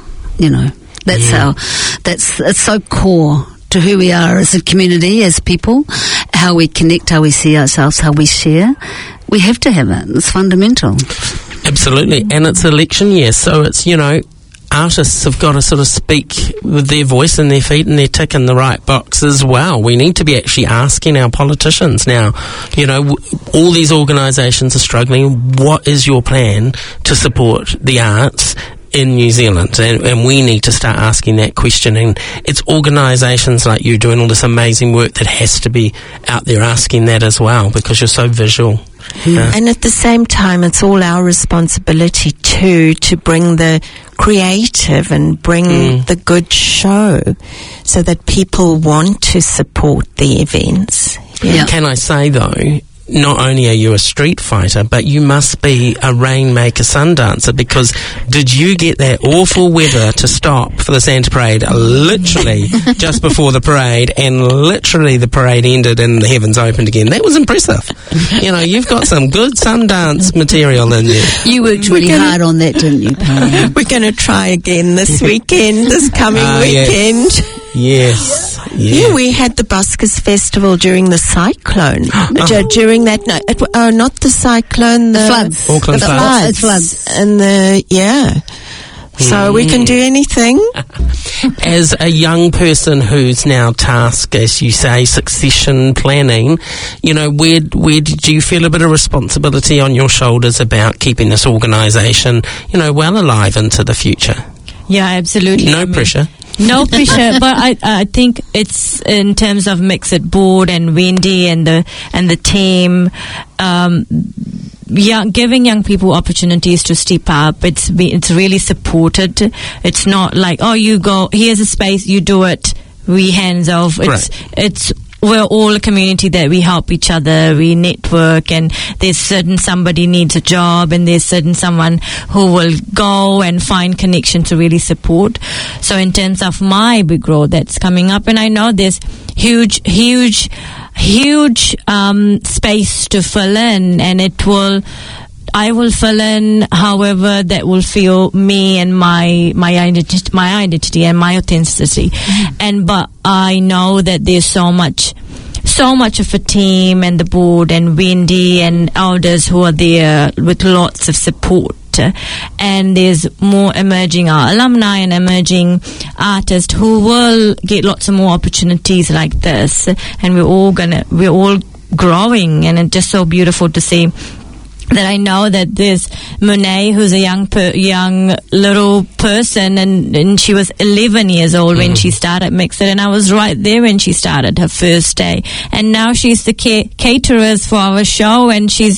it's so core to who we are as a community, as people, how we connect, how we see ourselves, how we share. We have to have it. It's fundamental. Absolutely. And it's election year, so it's, artists have got to sort of speak with their voice and their feet and their tick in the right box as well. We need to be actually asking our politicians now, all these organisations are struggling. What is your plan to support the arts in New Zealand? And we need to start asking that question, and it's organisations like you doing all this amazing work that has to be out there asking that as well, because you're so visual. And at the same time, it's all our responsibility too to bring the creative and bring the good show so that people want to support the events. Can I say though, not only are you a street fighter, but you must be a rainmaker sun dancer, because did you get that awful weather to stop for the Santa Parade literally just before the parade, and literally the parade ended and the heavens opened again? That was impressive. You've got some good sun dance material in you. You worked really hard on that, didn't you, Pam? We're going to try again this weekend, this coming weekend. Yes. Yeah, we had the Buskers Festival during the cyclone. During that, not the cyclone, the floods. Auckland floods. Floods. And so we can do anything. As a young person who's now tasked, as you say, succession planning, where did you feel a bit of responsibility on your shoulders about keeping this organisation, well alive into the future? Yeah, absolutely. No pressure. No pressure, but I think it's in terms of Mix It Board and Wendy and the team, giving young people opportunities to step up. It's really supported. It's not like, you go, here's a space, you do it, we hands off. We're all a community that we help each other, we network, and there's somebody needs a job, and there's someone who will go and find connection to really support. So in terms of my big role that's coming up, and I know there's huge space to fill in, and I will fill in however that will feel me and my identity and my authenticity. But I know that there's so much of a team and the board and Wendy and elders who are there with lots of support. And there's more emerging alumni and emerging artists who will get lots of more opportunities like this. And we're all growing, and it's just so beautiful to see that I know that there's Monet, who's a young little person, and she was 11 years old when she started Mix It, and I was right there when she started her first day, and now she's the caterers for our show, and she's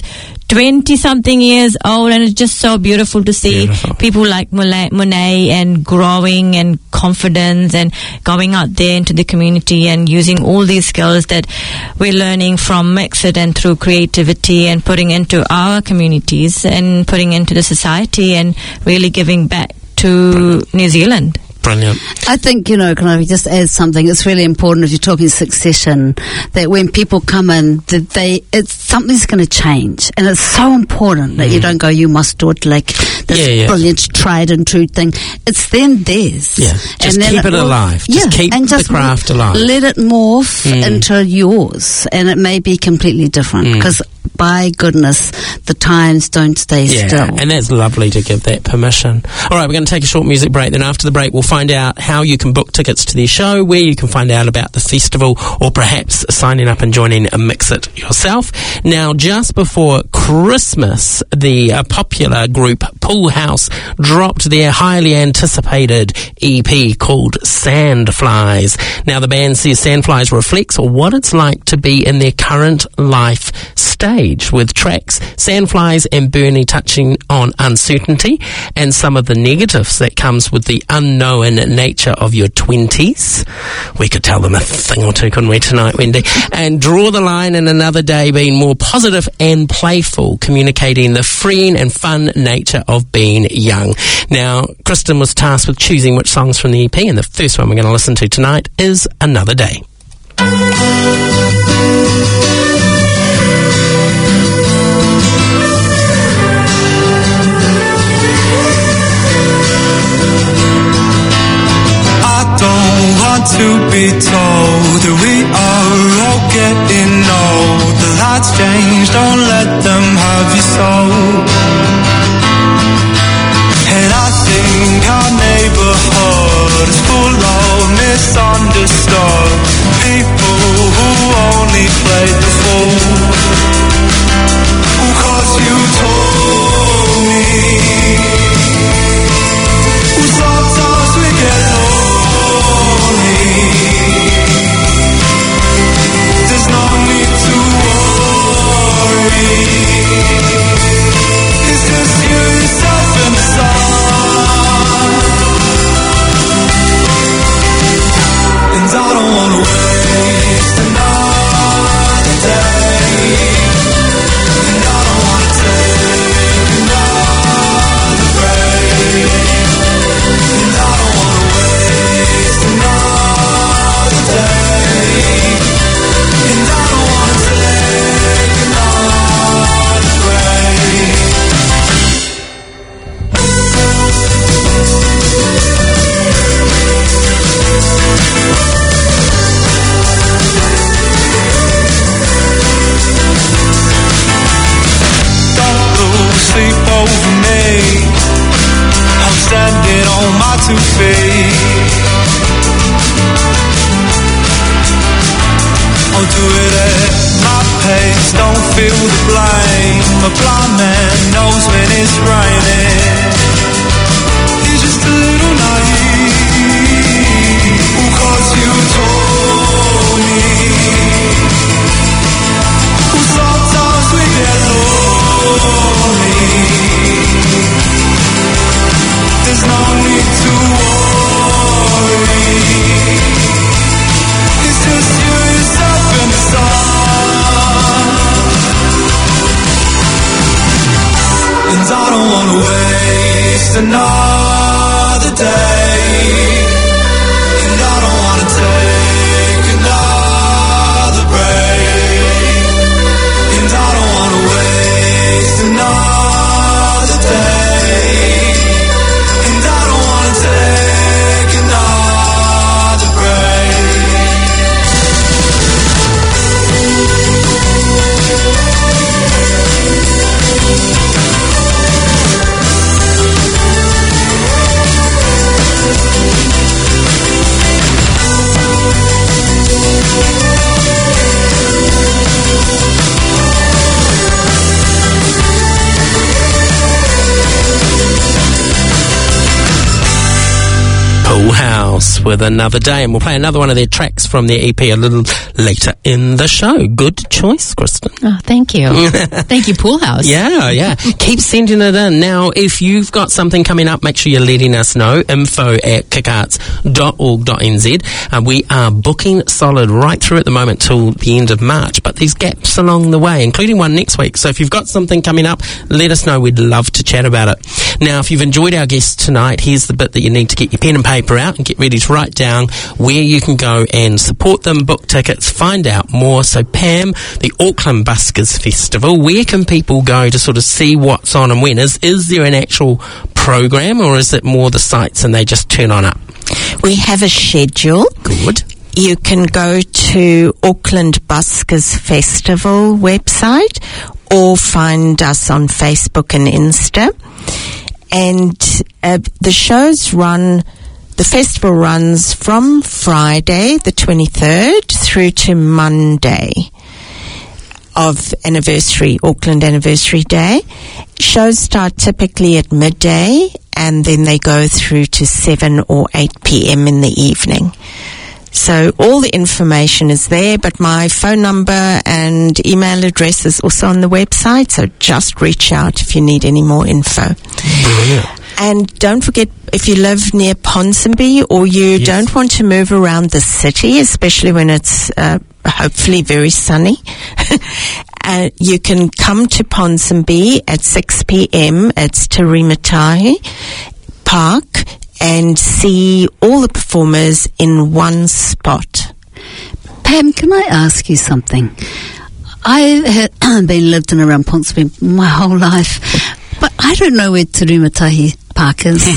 20-something years old, and it's just so beautiful to see people like Monet and growing and confidence and going out there into the community and using all these skills that we're learning from Mix It and through creativity and putting into our communities and putting into the society and really giving back to New Zealand. Brilliant. I think, can I just add something? It's really important if you're talking succession that when people come in, that something's going to change, and it's so important that you don't go, you must do it like this brilliant tried and true thing. It's then theirs. Yeah, just keep it alive. Just keep the craft alive. Let it morph into yours, and it may be completely different because. By goodness, the times don't stay still. And that's lovely to give that permission. All right, we're going to take a short music break. Then after the break, we'll find out how you can book tickets to their show, where you can find out about the festival, or perhaps signing up and joining a Mix It yourself. Now, just before Christmas, the popular group Pool House dropped their highly anticipated EP called Sandflies. Now, the band says Sandflies reflects what it's like to be in their current life stage, with tracks Sandflies and Bernie touching on uncertainty and some of the negatives that comes with the unknown nature of your 20s. We could tell them a thing or two, couldn't we, tonight, Wendy? And Draw the Line in Another Day being more positive and playful, communicating the freeing and fun nature of being young. Now, Kristen was tasked with choosing which songs from the EP, and the first one we're going to listen to tonight is Another Day. To be told that we are all getting old. The lights change, don't let them have your soul. And I think our neighborhood is full of misunderstood people who only play the fool. 'Cause you told me sometimes we get lonely. There's no need to worry. It's just you, yourself, and the sun. And I don't wanna waste another day. And I don't wanna take another break. And I don't wanna waste another day. And I don't wanna take another break. Don't lose sleep over me. I'm standing on my 2 feet. I'll do it at my pace, don't feel the blame. A blind man knows when it's raining. He's just a little naive. 'Cause you told me sometimes we get lonely. There's no need to worry. It's just you, yourself, and the sun. And I don't wanna waste another day. And I don't wanna take another break. And I don't wanna waste another day. And I don't wanna take another break. House with Another Day, and we'll play another one of their tracks from their EP a little later in the show. Good choice, Kristen. Oh, thank you. Thank you, Pool House. Yeah. Keep sending it in. Now, if you've got something coming up, make sure you're letting us know. info@kickarts.org.nz. We are booking solid right through at the moment till the end of March, but there's gaps along the way, including one next week. So if you've got something coming up, let us know. We'd love to chat about it. Now, if you've enjoyed our guests tonight, here's the bit that you need to get your pen and paper out and get ready to write down where you can go and support them, book tickets, find out more. So, Pam, the Auckland Buskers Festival, where can people go to sort of see what's on and when? Is there an actual program, or is it more the sites and they just turn on up? We have a schedule. Good. You can go to Auckland Buskers Festival website or find us on Facebook and Insta. And the festival runs from Friday the 23rd through to Monday of Auckland Anniversary Day. Shows start typically at midday, and then they go through to 7 or 8 p.m. in the evening. So all the information is there, but my phone number and email address is also on the website, so just reach out if you need any more info. Brilliant. And don't forget, if you live near Ponsonby or you don't want to move around the city, especially when it's hopefully very sunny, you can come to Ponsonby at 6 p.m. It's Te Rimatahi Park, and see all the performers in one spot. Pam, can I ask you something? I have been lived in around Ponsonby my whole life, but I don't know where Te Rimatahi Park is.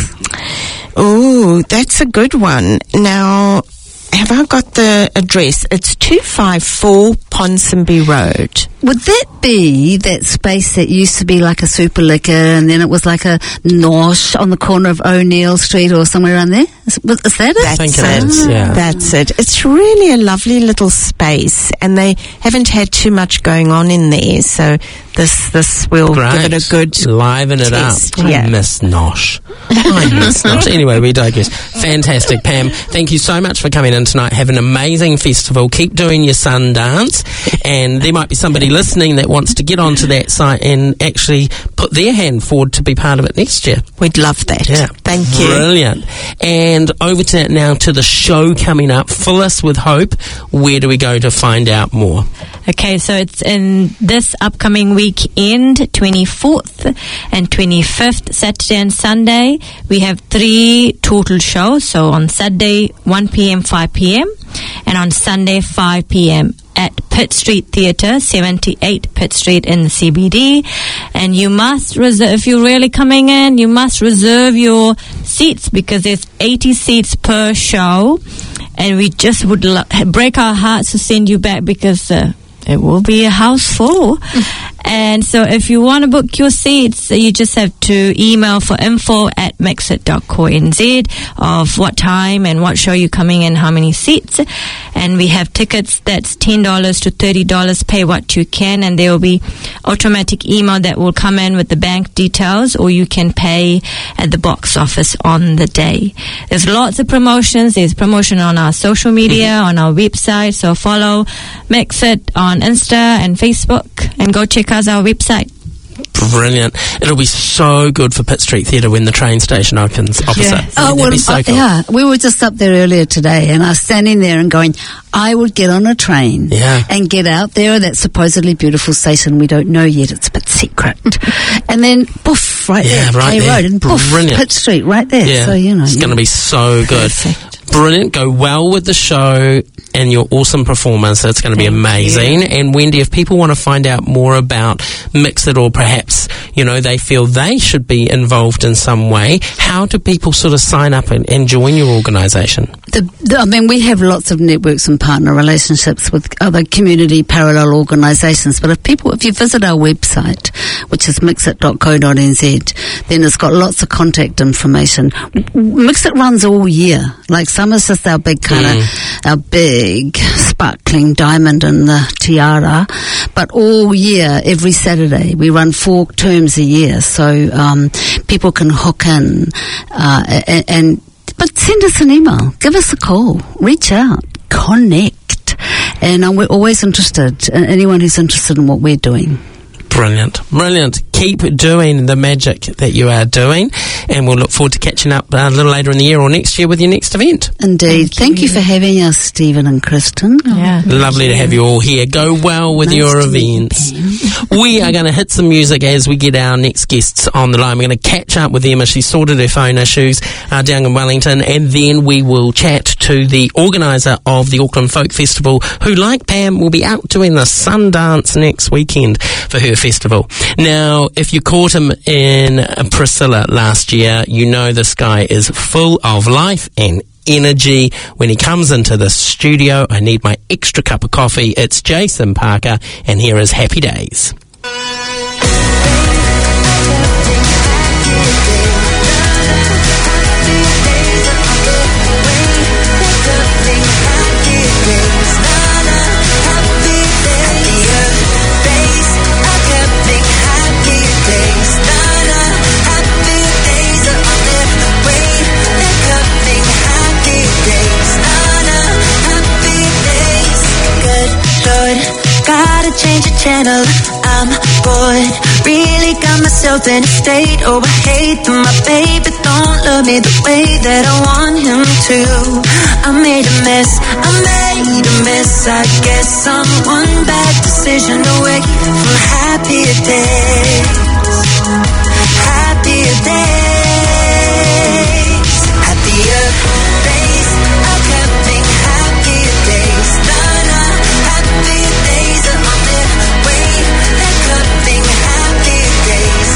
Oh, that's a good one. Now, have I got the address? It's 254 Ponsonby Road. Would that be that space that used to be like a super liquor and then it was like a nosh on the corner of O'Neill Street or somewhere around there? Is that it? I think it is, yeah. That's it. It's really a lovely little space, and they haven't had too much going on in there, so this will give it a good liven it test. up. I miss Nosh. Anyway, we digress. Fantastic, Pam. Thank you so much for coming in tonight. Have an amazing festival. Keep doing your sun dance, and there might be somebody listening that wants to get onto that site and actually put their hand forward to be part of it next year. We'd love that. Yeah. Thank you. Brilliant. And over to now to the show coming up, Fill Us With Hope. Where do we go to find out more? Okay, so it's in this upcoming weekend, 24th and 25th, Saturday and Sunday. We have 3 total shows. So on Saturday, 1 p.m., 5 p.m. and on Sunday, 5 p.m. at Pitt Street Theatre, 78 Pitt Street in the CBD. And you must reserve, if you're really coming in, you must reserve your seats because there's 80 seats per show. And we just would break our hearts to send you back because it will be a house full. And so if you want to book your seats, you just have to email for info@mixit.co.nz of what time and what show you're coming in, how many seats. And we have tickets that's $10 to $30, pay what you can, and there will be automatic email that will come in with the bank details, or you can pay at the box office on the day. There's lots of promotions. There's promotion on our social media, on our website, so follow Mixit on Insta and Facebook, and go check out our website. Brilliant. It'll be so good for Pitt Street Theatre when the train station opens opposite. Yes. Oh, well, be so cool. yeah. We were just up there earlier today, and I was standing there and going, I would get on a train and get out there, that supposedly beautiful station we don't know yet. It's a bit secret. And then, poof, right there, K Road, and poof, Pitt Street, right there. Yeah. So, it's going to be so good. Perfect. Brilliant. Go well with the show and your awesome performance. It's going to be amazing. And Wendy, if people want to find out more about Mixit, or perhaps, they feel they should be involved in some way, how do people sort of sign up and join your organisation? We have lots of networks and partner relationships with other community parallel organisations, but if you visit our website, which is mixit.co.nz, then it's got lots of contact information. Mixit runs all year. Like summer's just our big our big sparkling diamond in the tiara, but all year, every Saturday, we run 4 terms a year, so people can hook in and But send us an email, give us a call, reach out, connect. And we're always interested, anyone who's interested in what we're doing. Brilliant. Keep doing the magic that you are doing, and we'll look forward to catching up a little later in the year or next year with your next event. Indeed. Thank you for having us, Stephen and Kristen. Yeah. Lovely to have you all here. Go well with your events. We are going to hit some music as we get our next guests on the line. We're going to catch up with Emma. She sorted her phone issues down in Wellington, and then we will chat to the organiser of the Auckland Folk Festival, who, like Pam, will be out doing the Sundance next weekend for her festival. Now, if you caught him in Priscilla last year, you know this guy is full of life and energy. When he comes into the studio, I need my extra cup of coffee. It's Jason Parker, and here is Happy Days. Gotta change the channel, I'm bored. Really got myself in a state, oh I hate that my baby don't love me the way that I want him to. I made a mess, I guess I'm one bad decision away from happier days. Happier days. Happier days. I kept thinking happier days. Happier days are on their way. They kept thinking happier days.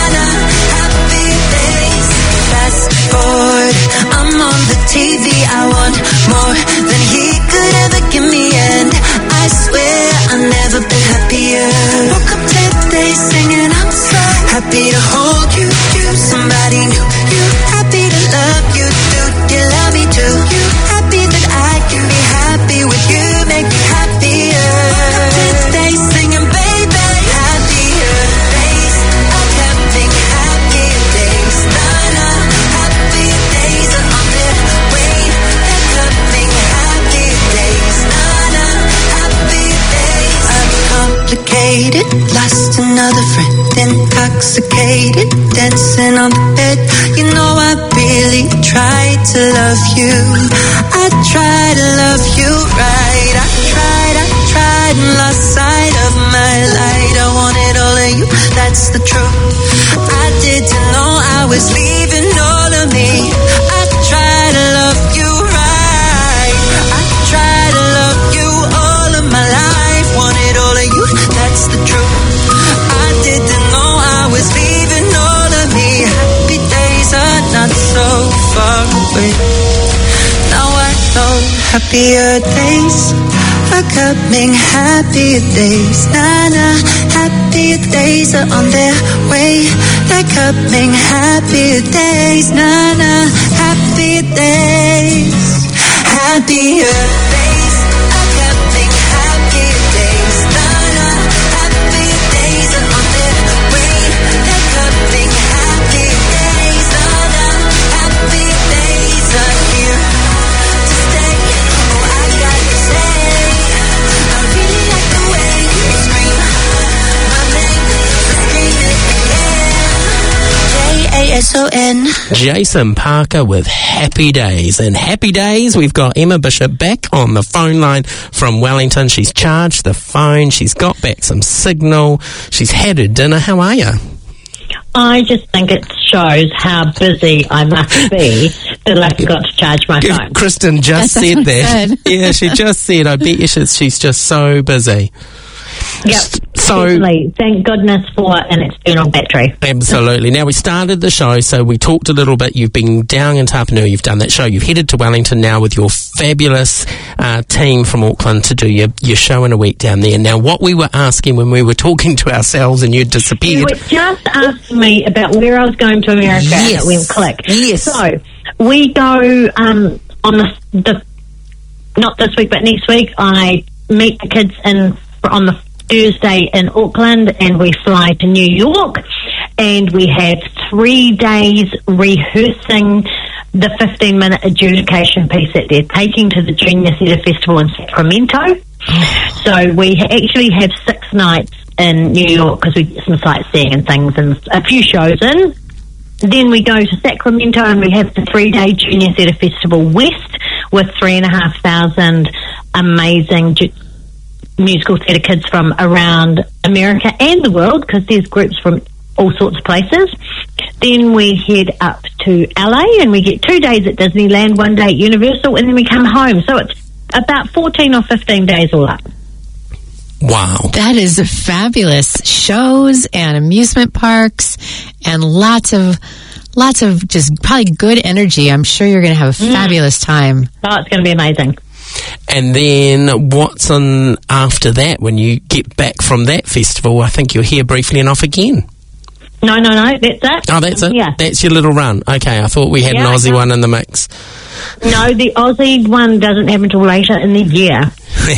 Happier days. Fast forward, I'm on the TV. I want more than he could ever give me, and I swear I've never been happier. Woke up today singing I'm so happy to hold you, somebody new. You happy to love you, you love me too. You happy that I can be happy with you, make me happier. Woke up today singing baby, happier days. I kept thinking happier days. Happier days are on their way. They kept thinking happier days. Happier days. I'm complicated, lost another friend, intoxicated, dancing on the bed. You know I really tried to love you. I tried to love you right. I tried and lost sight of my light. I wanted all of you, that's the truth. I didn't know I was leaving all of me. I tried to love you right. I tried to love you all of my life. Wanted all of you, that's the truth. I didn't know I was leaving all of me. Happy days are not so far away. Now I know happier days are coming, happier days. Happier days are on their way. They're coming, happier days. Happier days. Happier days are coming, happier days. Happier days are on their way. They're coming, happier days. Happier days are here to stay. Oh, I gotta say, I really like the way you scream my name. Scream it again. Jason. Jason Parker with Happy Days. And Happy Days, we've got Emma Bishop back on the phone line from Wellington. She's charged the phone. She's got back some signal. She's had her dinner. How are you? I just think it shows how busy I must be that I forgot to charge my phone. Kristen just said that. Yeah, she just said, I bet you she's just so busy. Yep, so definitely. Thank goodness for an external battery. Absolutely. Now, we started the show, so we talked a little bit. You've been down in Tapanui, you've done that show. You've headed to Wellington now with your fabulous team from Auckland to do your show in a week down there. Now, what we were asking when we were talking to ourselves and you disappeared... You were just asking me about where I was going to America, and it went click. Yes. So, we go on the not this week, but next week. I meet the kids on the Thursday in Auckland, and we fly to New York, and we have 3 days rehearsing the 15-minute adjudication piece that they're taking to the Junior Theatre Festival in Sacramento. So we actually have 6 nights in New York because we get some sightseeing and things and a few shows in. Then we go to Sacramento and we have the 3-day Junior Theatre Festival West with 3,500 amazing musical theatre kids from around America and the world, because there's groups from all sorts of places. Then we head up to LA and we get 2 days at Disneyland, 1 day at Universal, and then we come home. So it's about 14 or 15 days all up. Wow. That is fabulous. Shows and amusement parks and lots of just probably good energy. I'm sure you're going to have a fabulous time. Oh, it's going to be amazing. And then what's on after that when you get back from that festival? I think you're here briefly and off again. No, that's it. Oh, that's it? Yeah. That's your little run. Okay, I thought we had an Aussie one in the mix. No, the Aussie one doesn't happen until later in the year.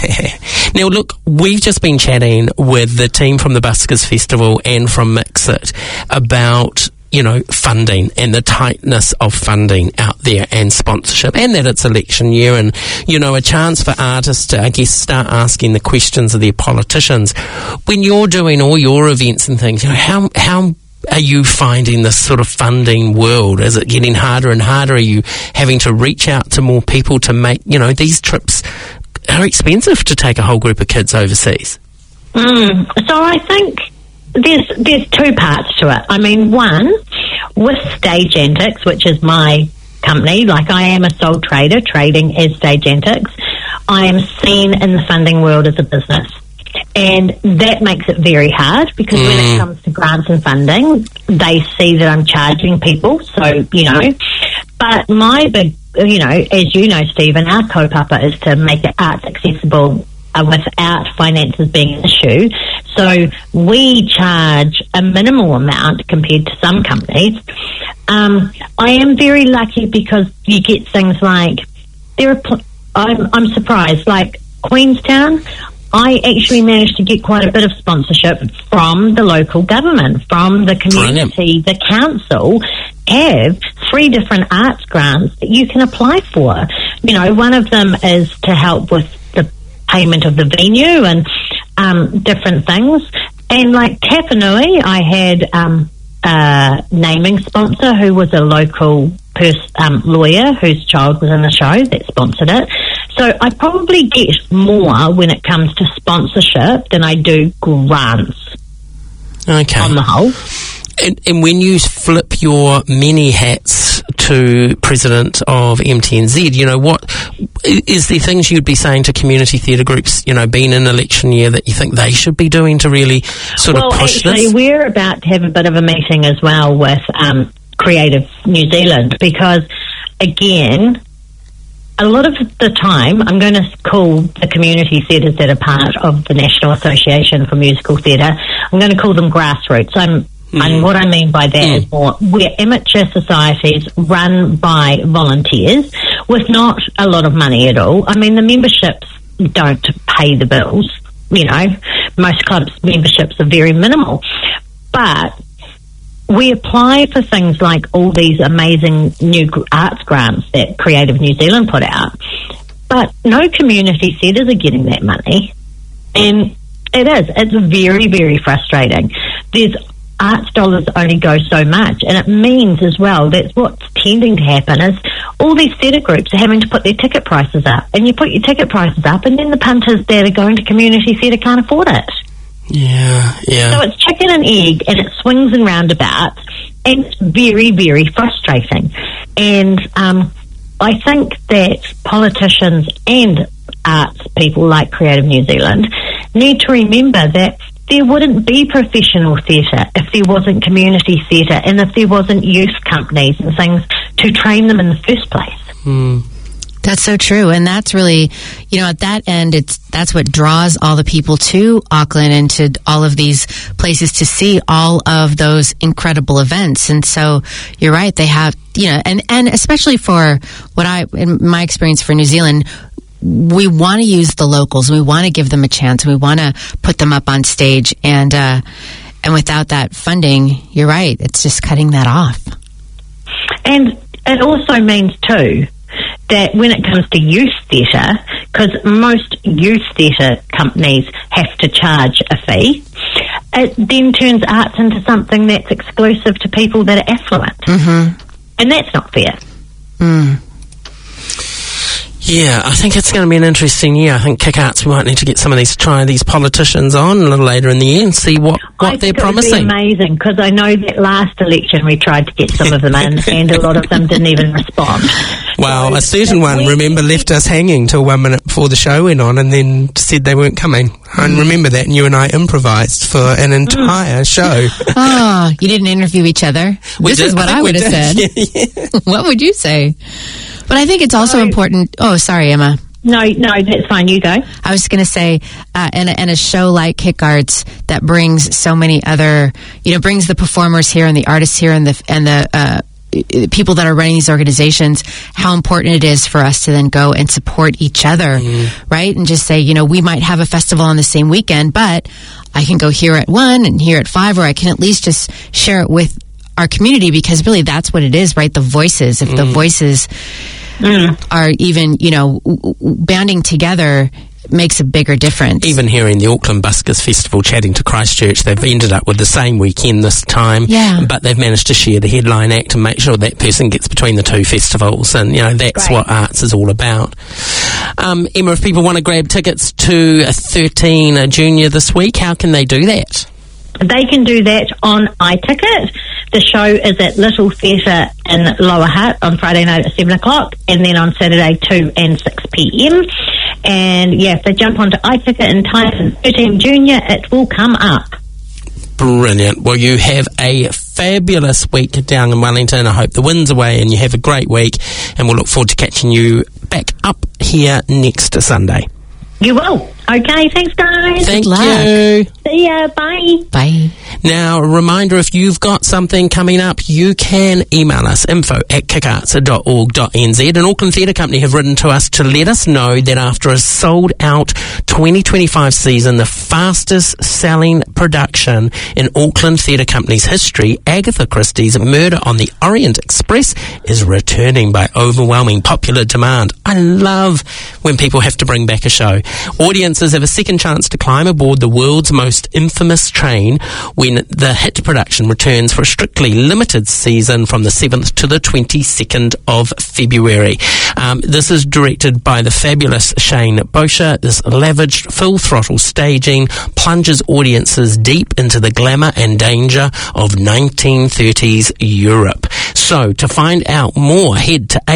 Now, look, we've just been chatting with the team from the Buskers Festival and from Mix-It about, you know, funding and the tightness of funding out there and sponsorship, and that it's election year and, you know, a chance for artists to, I guess, start asking the questions of their politicians. When you're doing all your events and things, you know, how are you finding this sort of funding world? Is it getting harder and harder? Are you having to reach out to more people to make, you know, these trips are expensive to take a whole group of kids overseas? So I think there's 2 parts to it. I mean, one, with Stage Antics, which is my company, like I am a sole trader trading as Stage Antics, I am seen in the funding world as a business. And that makes it very hard because when it comes to grants and funding, they see that I'm charging people. So, you know, but my big, you know, as you know, Stephen, our kaupapa is to make it arts accessible without finances being an issue. So we charge a minimal amount compared to some companies. I am very lucky because you get things like, I'm surprised, like Queenstown, I actually managed to get quite a bit of sponsorship from the local government, from the community. The council have 3 different arts grants that you can apply for. You know, one of them is to help with the payment of the venue and different things. And like Tapanui, I had a naming sponsor who was a local lawyer whose child was in the show that sponsored it. So I probably get more when it comes to sponsorship than I do grants. Okay. On the whole. And when you flip your many hats to president of MTNZ, you know, what is there things you'd be saying to community theatre groups, you know, being in election year, that you think they should be doing to really sort of push this? Well, actually, we're about to have a bit of a meeting as well with Creative New Zealand because, again, a lot of the time, I'm going to call the community theatres that are part of the National Association for Musical Theatre, I'm going to call them grassroots. And what I mean by that is we're amateur societies run by volunteers with not a lot of money at all. I mean, the memberships don't pay the bills. You know, most clubs' memberships are very minimal. But we apply for things like all these amazing new arts grants that Creative New Zealand put out, but no community theatres are getting that money. And it's very, very frustrating. There's arts dollars only go so much, and it means as well that's what's tending to happen is all these theatre groups are having to put their ticket prices up, and you put your ticket prices up and then the punters that are going to community theatre can't afford it. Yeah. So it's chicken and egg, and it swings and roundabouts, and it's very, very frustrating. And I think that politicians and arts people like Creative New Zealand need to remember that there wouldn't be professional theatre if there wasn't community theatre and if there wasn't youth companies and things to train them in the first place. That's so true. And that's really, you know, at that end, that's what draws all the people to Auckland and to all of these places to see all of those incredible events. And so you're right. They have, you know, and especially for in my experience for New Zealand, we want to use the locals. We want to give them a chance. We want to put them up on stage. And without that funding, you're right. It's just cutting that off. And it also means too that when it comes to youth theatre, because most youth theatre companies have to charge a fee, it then turns arts into something that's exclusive to people that are affluent. Mm-hmm. And that's not fair. Yeah, I think it's going to be an interesting year. I think Kick Arts, we might need to get some of try these politicians on a little later in the year and see what they're promising. It would be amazing, because I know that last election we tried to get some of them in and a lot of them didn't even respond. Well, So, a certain one, remember, left us hanging till 1 minute before the show went on and then said they weren't coming. I remember that, and you and I improvised for an entire show. Oh, you didn't interview each other? This is what I would have said. Yeah. What would you say? But I think it's also important. Oh, sorry, Emma. No, that's fine. You go. I was going to say, and a show like Kick Arts that brings so many other, brings the performers here and the artists here and the people that are running these organizations, how important it is for us to then go and support each other, right? And just say, we might have a festival on the same weekend, but I can go here at 1 and here at 5, or I can at least just share it with our community, because really that's what it is, right? The voices, if the voices are even, banding together, makes a bigger difference. Even here in the Auckland Buskers Festival, chatting to Christchurch, they've ended up with the same weekend this time, but they've managed to share the headline act and make sure that person gets between the two festivals, and that's what arts is all about. Emma, if people want to grab tickets to 13 Junior this week, how can they do that? They can do that on iTicket. The show is at Little Theatre in Lower Hutt on Friday night at 7 o'clock, and then on Saturday 2 and 6 p.m. And if they jump onto iTicket and type in 13 Junior, it will come up. Brilliant. Well, you have a fabulous week down in Wellington. I hope the wind's away and you have a great week, and we'll look forward to catching you back up here next Sunday. You will. Okay, thanks guys. Thank luck. you. See ya. Bye. Bye. Now, a reminder, if you've got something coming up, you can email us, info@kickarts.org.nz. An Auckland Theatre Company have written to us to let us know that after a sold-out 2025 season, the fastest-selling production in Auckland Theatre Company's history, Agatha Christie's Murder on the Orient Express, is returning by overwhelming popular demand. I love when people have to bring back a show. Audiences have a second chance to climb aboard the world's most infamous train when the hit production returns for a strictly limited season from the 7th to the 22nd of February. This is directed by the fabulous Shane Bosher. This lavish, full-throttle staging plunges audiences deep into the glamour and danger of 1930s Europe. So, to find out more, head to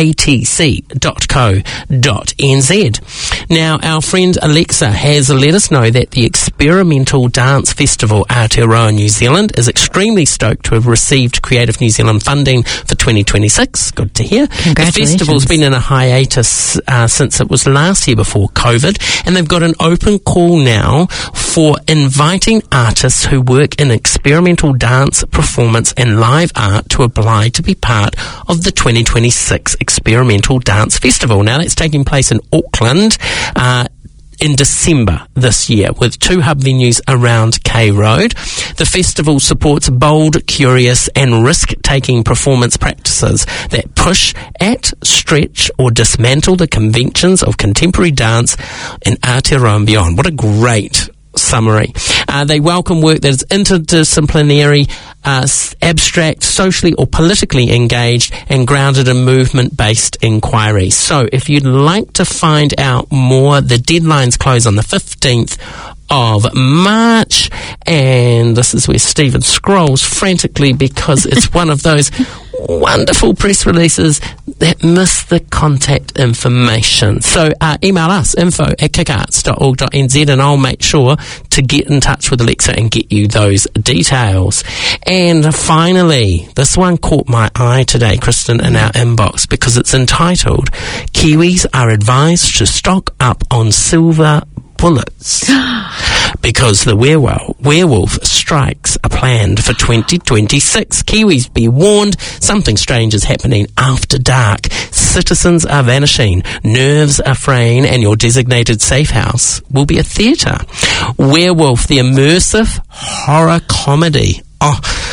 atc.co.nz. Now, our friend Alexa has let us know that the Experimental Dance Festival Aotearoa New Zealand is extremely stoked to have received Creative New Zealand funding for 2026. Good to hear. Congratulations. The festival's been in a hiatus since it was last year before COVID, and they've got an open call now for inviting artists who work in experimental dance, performance and live art to apply to be part of the 2026 Experimental Dance Festival. Now, that's taking place in Auckland in December this year, with 2 hub venues around K Road. The festival supports bold, curious and risk-taking performance practices that push at, stretch or dismantle the conventions of contemporary dance in Aotearoa and beyond. What a great summary. They welcome work that is interdisciplinary, abstract, socially or politically engaged and grounded in movement-based inquiry. So if you'd like to find out more, the deadlines close on the 15th of March, and this is where Stephen scrolls frantically because it's one of those wonderful press releases that miss the contact information. So email us, info@kickarts.org.nz, and I'll make sure to get in touch with Alexa and get you those details. And finally, this one caught my eye today, Kristen, in our inbox, because it's entitled, Kiwis are advised to stock up on silver bullets because the werewolf strikes are planned for 2026. Kiwis, be warned, something strange is happening after dark. Citizens are vanishing, nerves are fraying, and your designated safe house will be a theatre. Werewolf, the immersive horror comedy. Oh,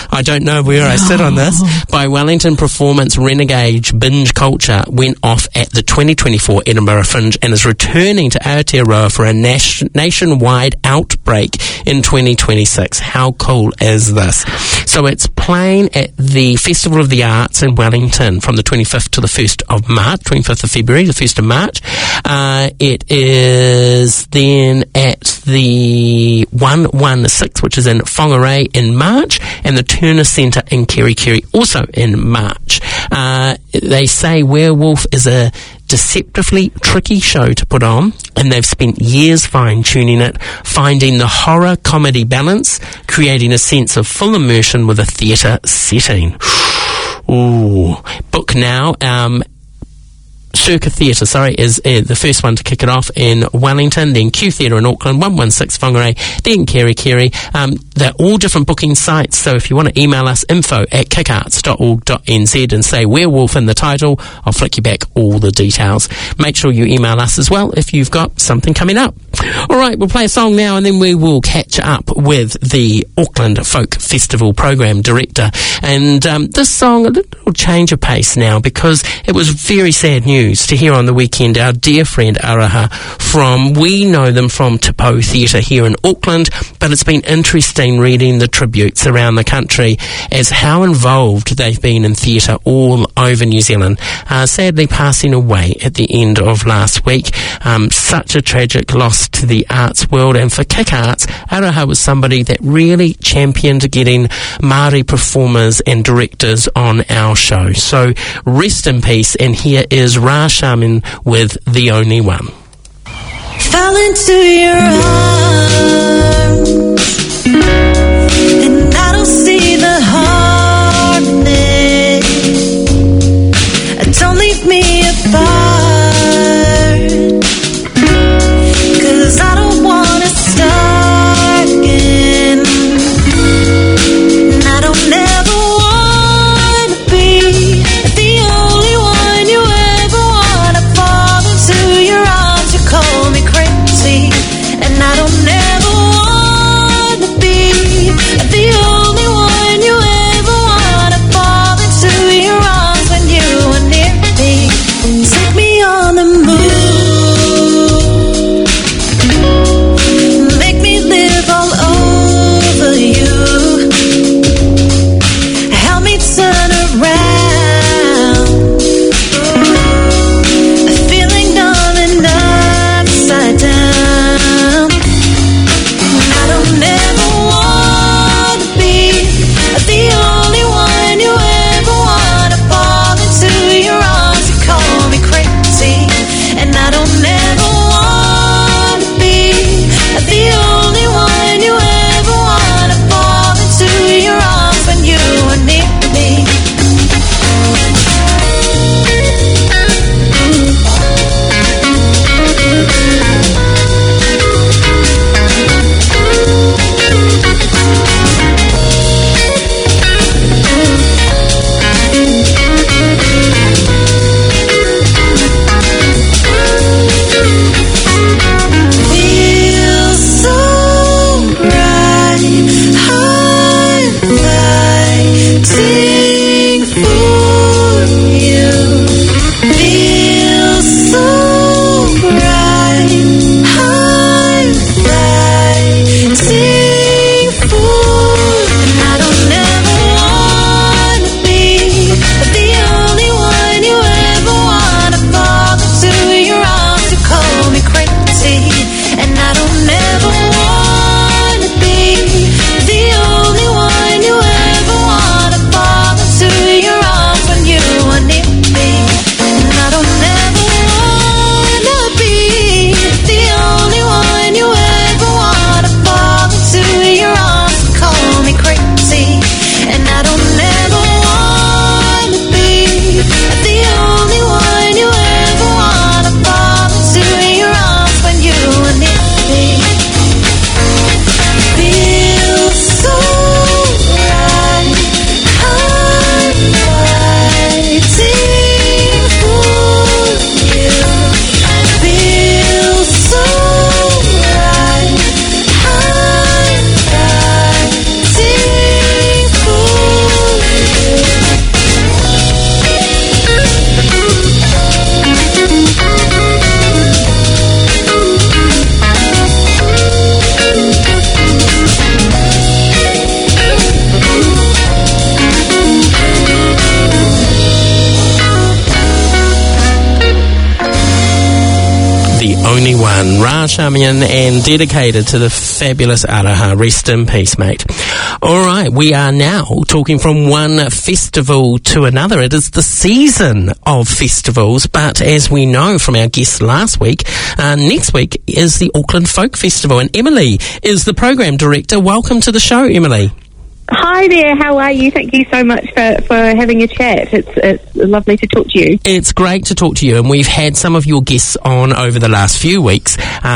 I don't know where I sit on this, by Wellington performance Renegade Binge Culture went off at the 2024 Edinburgh Fringe and is returning to Aotearoa for a nationwide outbreak in 2026. How cool is this? So it's playing at the Festival of the Arts in Wellington from the 25th to the 1st of March, 25th of February, the 1st of March. It is then at the 116, which is in Whangarei in March, and the Turner Centre in Kerikeri also in March. They say Werewolf is a deceptively tricky show to put on, and they've spent years fine-tuning it, finding the horror-comedy balance, creating a sense of full immersion with a theatre setting. Ooh. Book now. Circa Theatre, is the first one to kick it off in Wellington, then Q Theatre in Auckland, 116 Whangarei, then Kerikeri. They're all different booking sites, so if you want to email us, info@kickarts.org.nz and say Werewolf in the title, I'll flick you back all the details. Make sure you email us as well if you've got something coming up. Alright, we'll play a song now and then we will catch up with the Auckland Folk Festival Program Director. And this song, a little change of pace now, because it was very sad news to hear on the weekend our dear friend Araha we know them from Te Pou Theatre here in Auckland, but it's been interesting reading the tributes around the country as how involved they've been in theatre all over New Zealand. Sadly passing away at the end of last week. Such a tragic loss to the arts world, and for Kick Arts, Araha was somebody that really championed getting Māori performers and directors on our show. So rest in peace, and here is Ra Shaman with The Only One. Fell into your arms, and I don't see the harm in it. Don't leave me apart, 'cause I don't wanna start again, and I don't ever wanna be the only one you ever wanna fall into your arms. You call me crazy, and I don't ever wanna be one, Ra Shamian, and dedicated to the fabulous Araha. Rest in peace, mate. All right, we are now talking from one festival to another. It is the season of festivals, but as we know from our guest last week, next week is the Auckland Folk Festival, and Emily is the program director. Welcome to the show, Emily. Hi there, how are you? Thank you so much for having a chat. It's lovely to talk to you. It's great to talk to you, and we've had some of your guests on over the last few weeks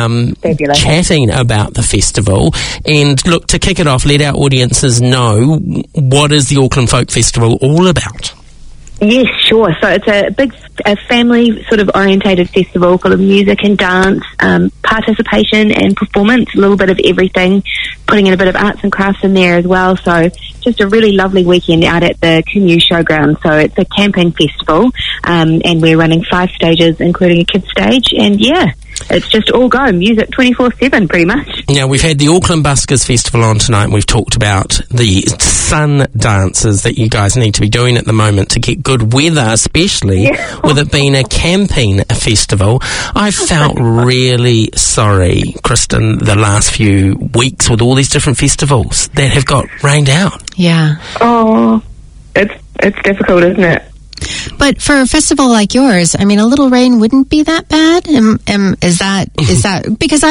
chatting about the festival. And look, to kick it off, let our audiences know, what is the Auckland Folk Festival all about? Yes, sure. So it's a big family sort of orientated festival full of music and dance, participation and performance, a little bit of everything, putting in a bit of arts and crafts in there as well. So just a really lovely weekend out at the Canoe Showground. So it's a camping festival, and we're running 5 stages, including a kids stage. And yeah, it's just all go music 24/7 pretty much. Now, we've had the Auckland Buskers Festival on tonight, and we've talked about the sun dances that you guys need to be doing at the moment to get good weather, especially with it being a camping festival. I felt really sorry, Kristen, the last few weeks with all these different festivals that have got rained out. Yeah. Oh, it's difficult, isn't it? But for a festival like yours, I mean, a little rain wouldn't be that bad. Is that because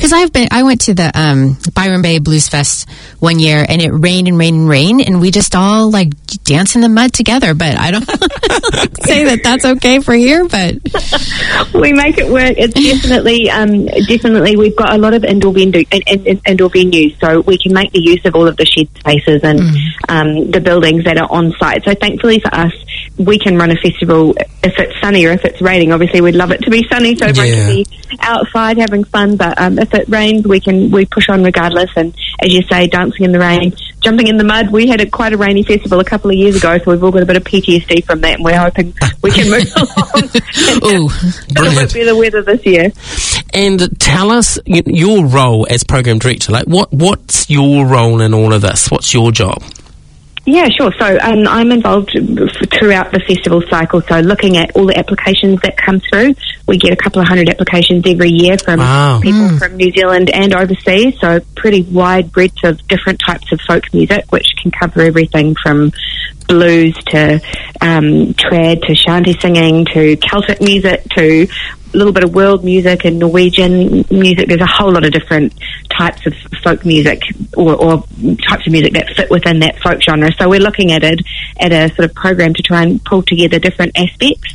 I went to the Byron Bay Blues Fest one year, and it rained and rained and rained, and we just all like dance in the mud together. But I don't say that that's okay for here, but we make it work. It's definitely we've got a lot of indoor venues, so we can make the use of all of the shed spaces and the buildings that are on site. So thankfully for us, we can run a festival if it's sunny or if it's raining. Obviously, we'd love it to be sunny, so everyone can be outside having fun. But if it rains, we push on regardless. And as you say, dancing in the rain, jumping in the mud. We had quite a rainy festival a couple of years ago, so we've all got a bit of PTSD from that, and we're hoping we can move along. Brilliant. It'll be the weather this year. And tell us your role as program director. Like, what's your role in all of this? What's your job? Yeah, sure. So I'm involved throughout the festival cycle, so looking at all the applications that come through. We get a couple of hundred applications every year from people from New Zealand and overseas, so pretty wide breadth of different types of folk music, which can cover everything from blues to trad to shanty singing to Celtic music to a little bit of world music and Norwegian music. There's a whole lot of different types of folk music or types of music that fit within that folk genre. So we're looking at it at a sort of program to try and pull together different aspects.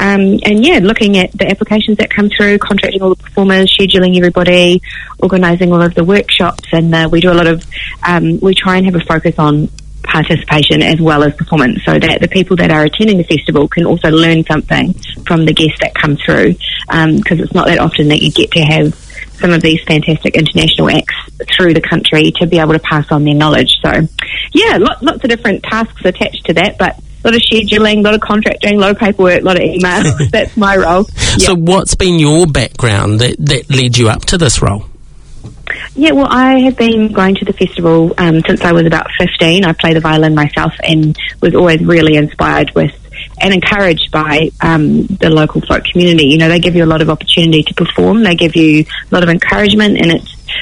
Looking at the applications that come through, contracting all the performers, scheduling everybody, organising all of the workshops, and we do a lot of, we try and have a focus on participation as well as performance, so that the people that are attending the festival can also learn something from the guests that come through, because it's not that often that you get to have some of these fantastic international acts through the country to be able to pass on their knowledge. So yeah, lots of different tasks attached to that, but a lot of scheduling, a lot of contracting, a lot of paperwork, a lot of emails. That's my role. So what's been your background that led you up to this role? Yeah, well, I have been going to the festival since I was about 15. I play the violin myself and was always really inspired with and encouraged by the local folk community. You know, they give you a lot of opportunity to perform. They give you a lot of encouragement, and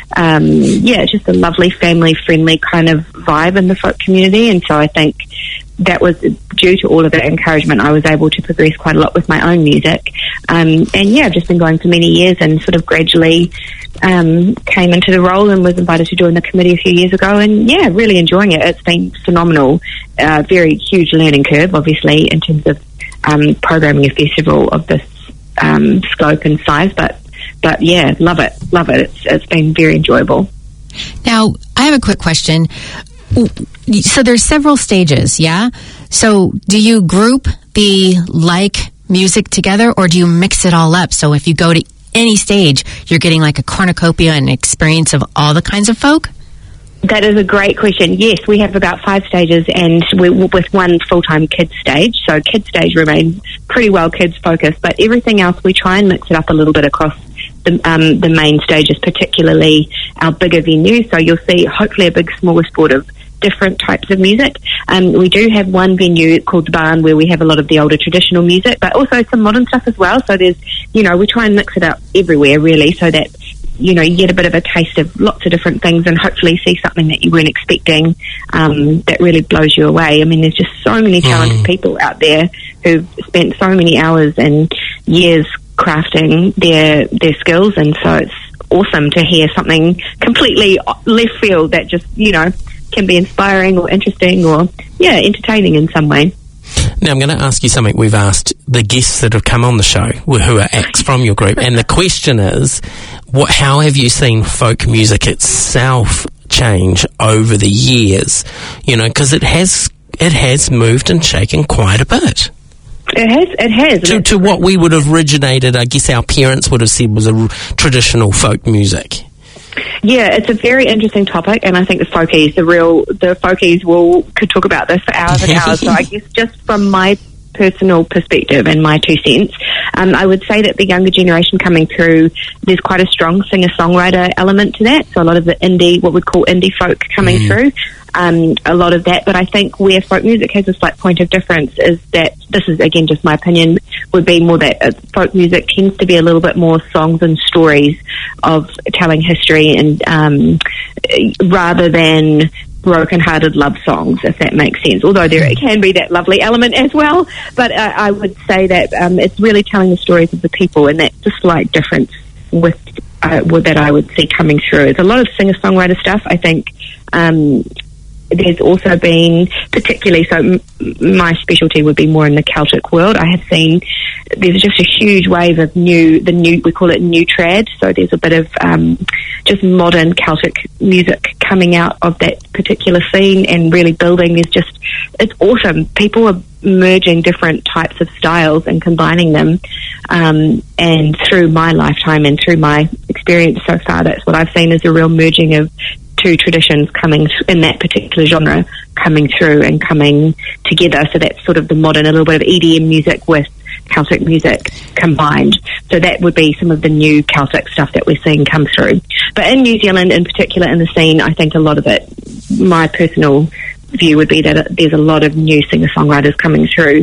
it's just a lovely family-friendly kind of vibe in the folk community. And so I think that was due to all of that encouragement, I was able to progress quite a lot with my own music. I've just been going for many years and sort of gradually came into the role and was invited to join the committee a few years ago, and really enjoying it. It's been phenomenal. Very huge learning curve, obviously, in terms of programming a festival of this scope and size, but yeah, love it. It's been very enjoyable. Now, I have a quick question. So there's several stages, yeah? So do you group the music together, or do you mix it all up? So if you go to any stage, you're getting like a cornucopia and experience of all the kinds of folk? That is a great question. Yes, we have about 5 stages, and with one full-time kids stage. So kids stage remains pretty well kids focused, but everything else we try and mix it up a little bit across the main stages, particularly our bigger venues. So you'll see hopefully a big smorgasbord of different types of music. We do have one venue called The Barn where we have a lot of the older traditional music, but also some modern stuff as well. So there's, we try and mix it up everywhere really, so that, you get a bit of a taste of lots of different things and hopefully see something that you weren't expecting that really blows you away. I mean, there's just so many talented people out there who've spent so many hours and years crafting their skills, and so it's awesome to hear something completely left field that just, can be inspiring or interesting or, entertaining in some way. Now, I'm going to ask you something we've asked the guests that have come on the show, who are acts from your group, and the question is, how have you seen folk music itself change over the years? Because it has moved and shaken quite a bit. It has. To what we would have originated, I guess our parents would have said was a traditional folk music. Yeah, it's a very interesting topic, and I think the folkies could talk about this for hours and hours. So I guess just from my personal perspective and my 2 cents, I would say that the younger generation coming through, there's quite a strong singer-songwriter element to that. So a lot of the what we'd call indie folk coming through, a lot of that. But I think where folk music has a slight point of difference is that, this is again just my opinion, would be more that folk music tends to be a little bit more songs and stories of telling history, and rather than broken-hearted love songs, if that makes sense. Although there can be that lovely element as well, but I would say that it's really telling the stories of the people, and that's a slight difference with that I would see coming through. It's a lot of singer-songwriter stuff. I think there's also been, particularly, so my specialty would be more in the Celtic world. I have seen there's just a huge wave of we call it new trad. So there's a bit of just modern Celtic music coming out of that particular scene and really building. It's awesome. People are merging different types of styles and combining them. And through my lifetime and through my experience so far, that's what I've seen is a real merging of 2 traditions coming in that particular genre, coming through and coming together. So that's sort of the modern, a little bit of EDM music with Celtic music combined. So that would be some of the new Celtic stuff that we're seeing come through. But in New Zealand, in particular in the scene, I think a lot of it, my personal view would be that there's a lot of new singer-songwriters coming through.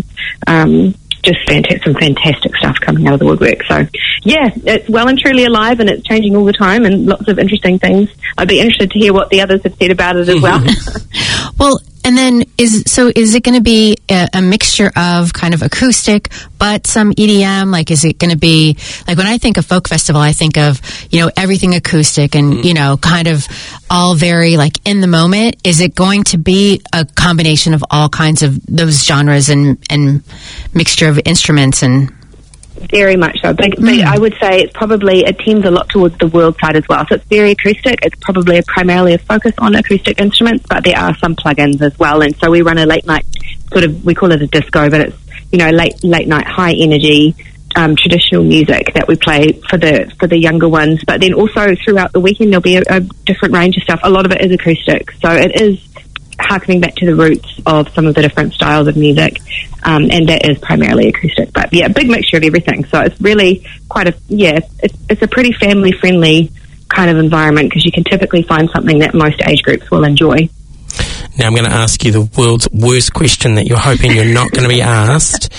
Just some fantastic stuff coming out of the woodwork. So, yeah, it's well and truly alive, and it's changing all the time, and lots of interesting things. I'd be interested to hear what the others have said about it as well. Well, and then is it going to be a mixture of kind of acoustic, but some EDM? Like, is it going to be, like, when I think of folk festival, I think of, everything acoustic and, kind of all very, like, in the moment. Is it going to be a combination of all kinds of those genres and mixture of instruments and... Very much so. But I would say it tends a lot towards the world side as well. So it's very acoustic. It's probably primarily a focus on acoustic instruments, but there are some plugins as well. And so we run a late night we call it a disco, but it's, late night, high energy, traditional music that we play for the younger ones. But then also throughout the weekend, there'll be a different range of stuff. A lot of it is acoustic. So it is harkening back to the roots of some of the different styles of music, and that is primarily acoustic. But yeah, big mixture of everything. So it's really it's a pretty family friendly kind of environment, because you can typically find something that most age groups will enjoy. Now I'm going to ask you the world's worst question that you're hoping you're not going to be asked.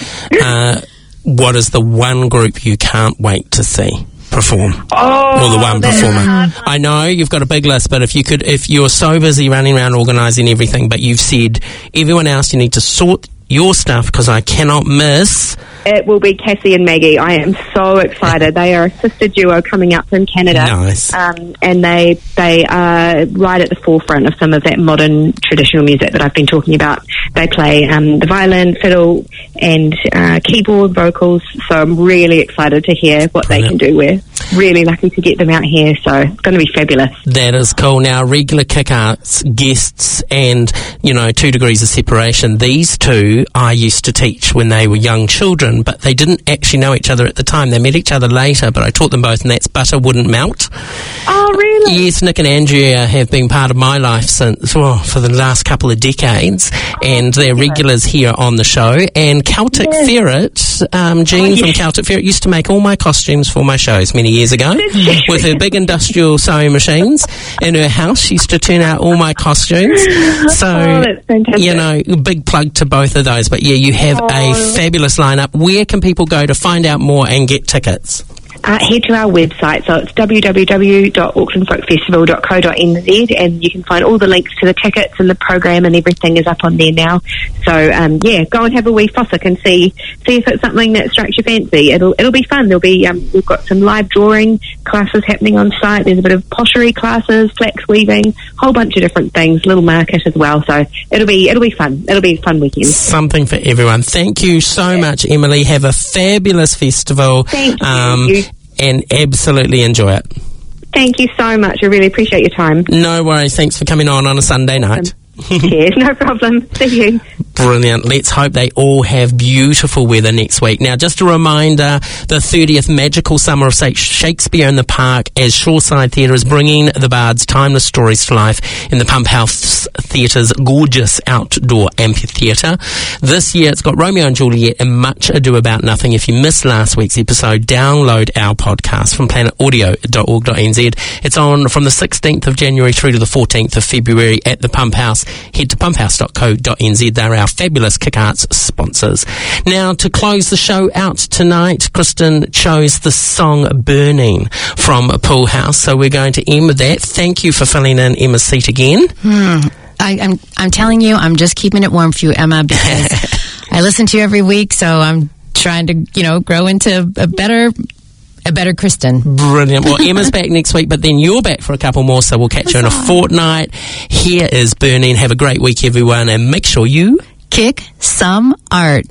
What is the one group you can't wait to see perform? Or the one performer? I know you've got a big list, but if you're so busy running around organising everything, but you've said everyone else, you need to sort your stuff because I cannot miss. It will be Cassie and Maggie. I am so excited. They are a sister duo coming up from Canada. Nice. And they are right at the forefront of some of that modern traditional music that I've been talking about. They play the violin, fiddle, and keyboard, vocals. So I'm really excited to hear what they can do. We're really lucky to get them out here, so it's going to be fabulous. That is cool. Now, regular Kick Arts guests and, 2 degrees of separation, these two I used to teach when they were young children, but they didn't actually know each other at the time. They met each other later, but I taught them both, and that's Butter Wouldn't Melt. Oh, really? Yes, Nick and Andrea have been part of my life for the last couple of decades, and and they're regulars here on the show. And Celtic Ferret, Jean from Celtic Ferret used to make all my costumes for my shows many years ago with her big industrial sewing machines in her house. She used to turn out all my costumes. So, that's fantastic. you know, big plug to both of those. But yeah, you have a fabulous lineup. Where can people go to find out more and get tickets? Head to our website, so it's www.aucklandfolkfestival.co.nz, and you can find all the links to the tickets and the program and everything is up on there now. So go and have a wee fossick and see if it's something that strikes your fancy. It'll be fun. There'll be we've got some live drawing classes happening on site. There's a bit of pottery classes, flax weaving, whole bunch of different things. Little market as well. So it'll be fun. It'll be a fun weekend. Something for everyone. Thank you so much, Emily. Have a fabulous festival. Thank you. And absolutely enjoy it. Thank you so much. I really appreciate your time. No worries. Thanks for coming on a Sunday night. Yes, no problem. See you. Brilliant. Let's hope they all have beautiful weather next week. Now, just a reminder, the 30th Magical Summer of Shakespeare in the Park as Shoreside Theatre is bringing the Bard's timeless stories to life in the Pump House Theatre's gorgeous outdoor amphitheatre. This year, it's got Romeo and Juliet and Much Ado About Nothing. If you missed last week's episode, download our podcast from planetaudio.org.nz. It's on from the 16th of January through to the 14th of February at the Pump House. Head to pumphouse.co.nz. They're our fabulous Kick Arts sponsors. Now, to close the show out tonight, Kristen chose the song Burning from Pool House, so we're going to end with that. Thank you for filling in Emma's seat again. I'm telling you, I'm just keeping it warm for you, Emma, because I listen to you every week, so I'm trying to, grow into a better Kristen. Brilliant. Well, Emma's back next week, but then you're back for a couple more, so we'll catch you in a fortnight. Here is Burning. Have a great week, everyone, and make sure you kick some art.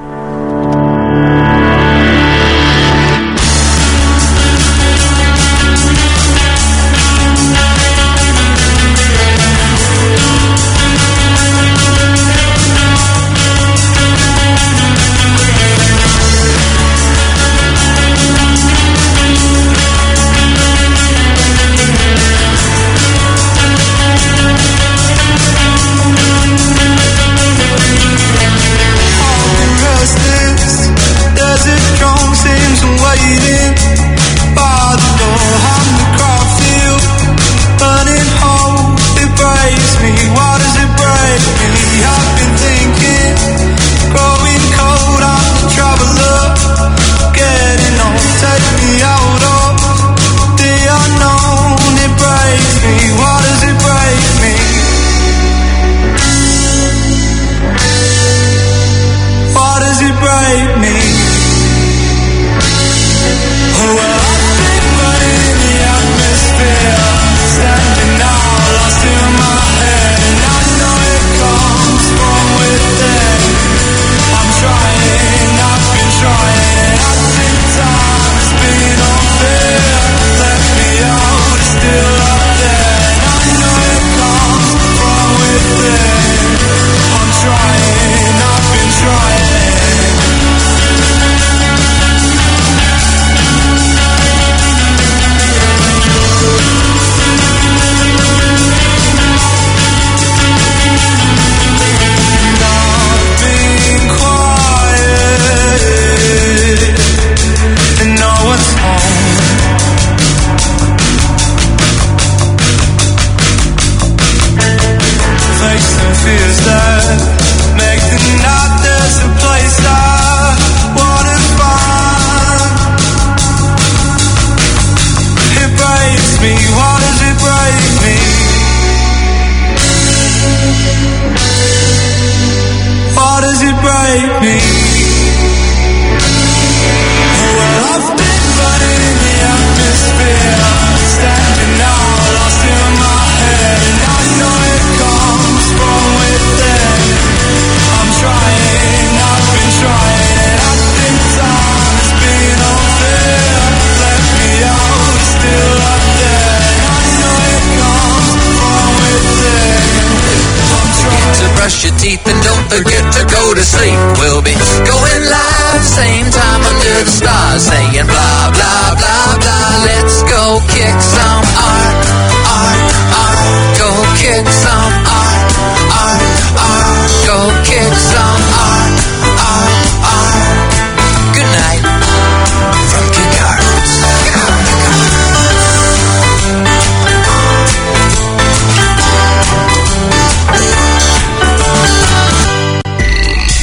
And don't forget to go to sleep. We'll be going live same time under the stars, saying blah blah blah blah. Let's go kick some art, art, art. Go kick some art, art, art.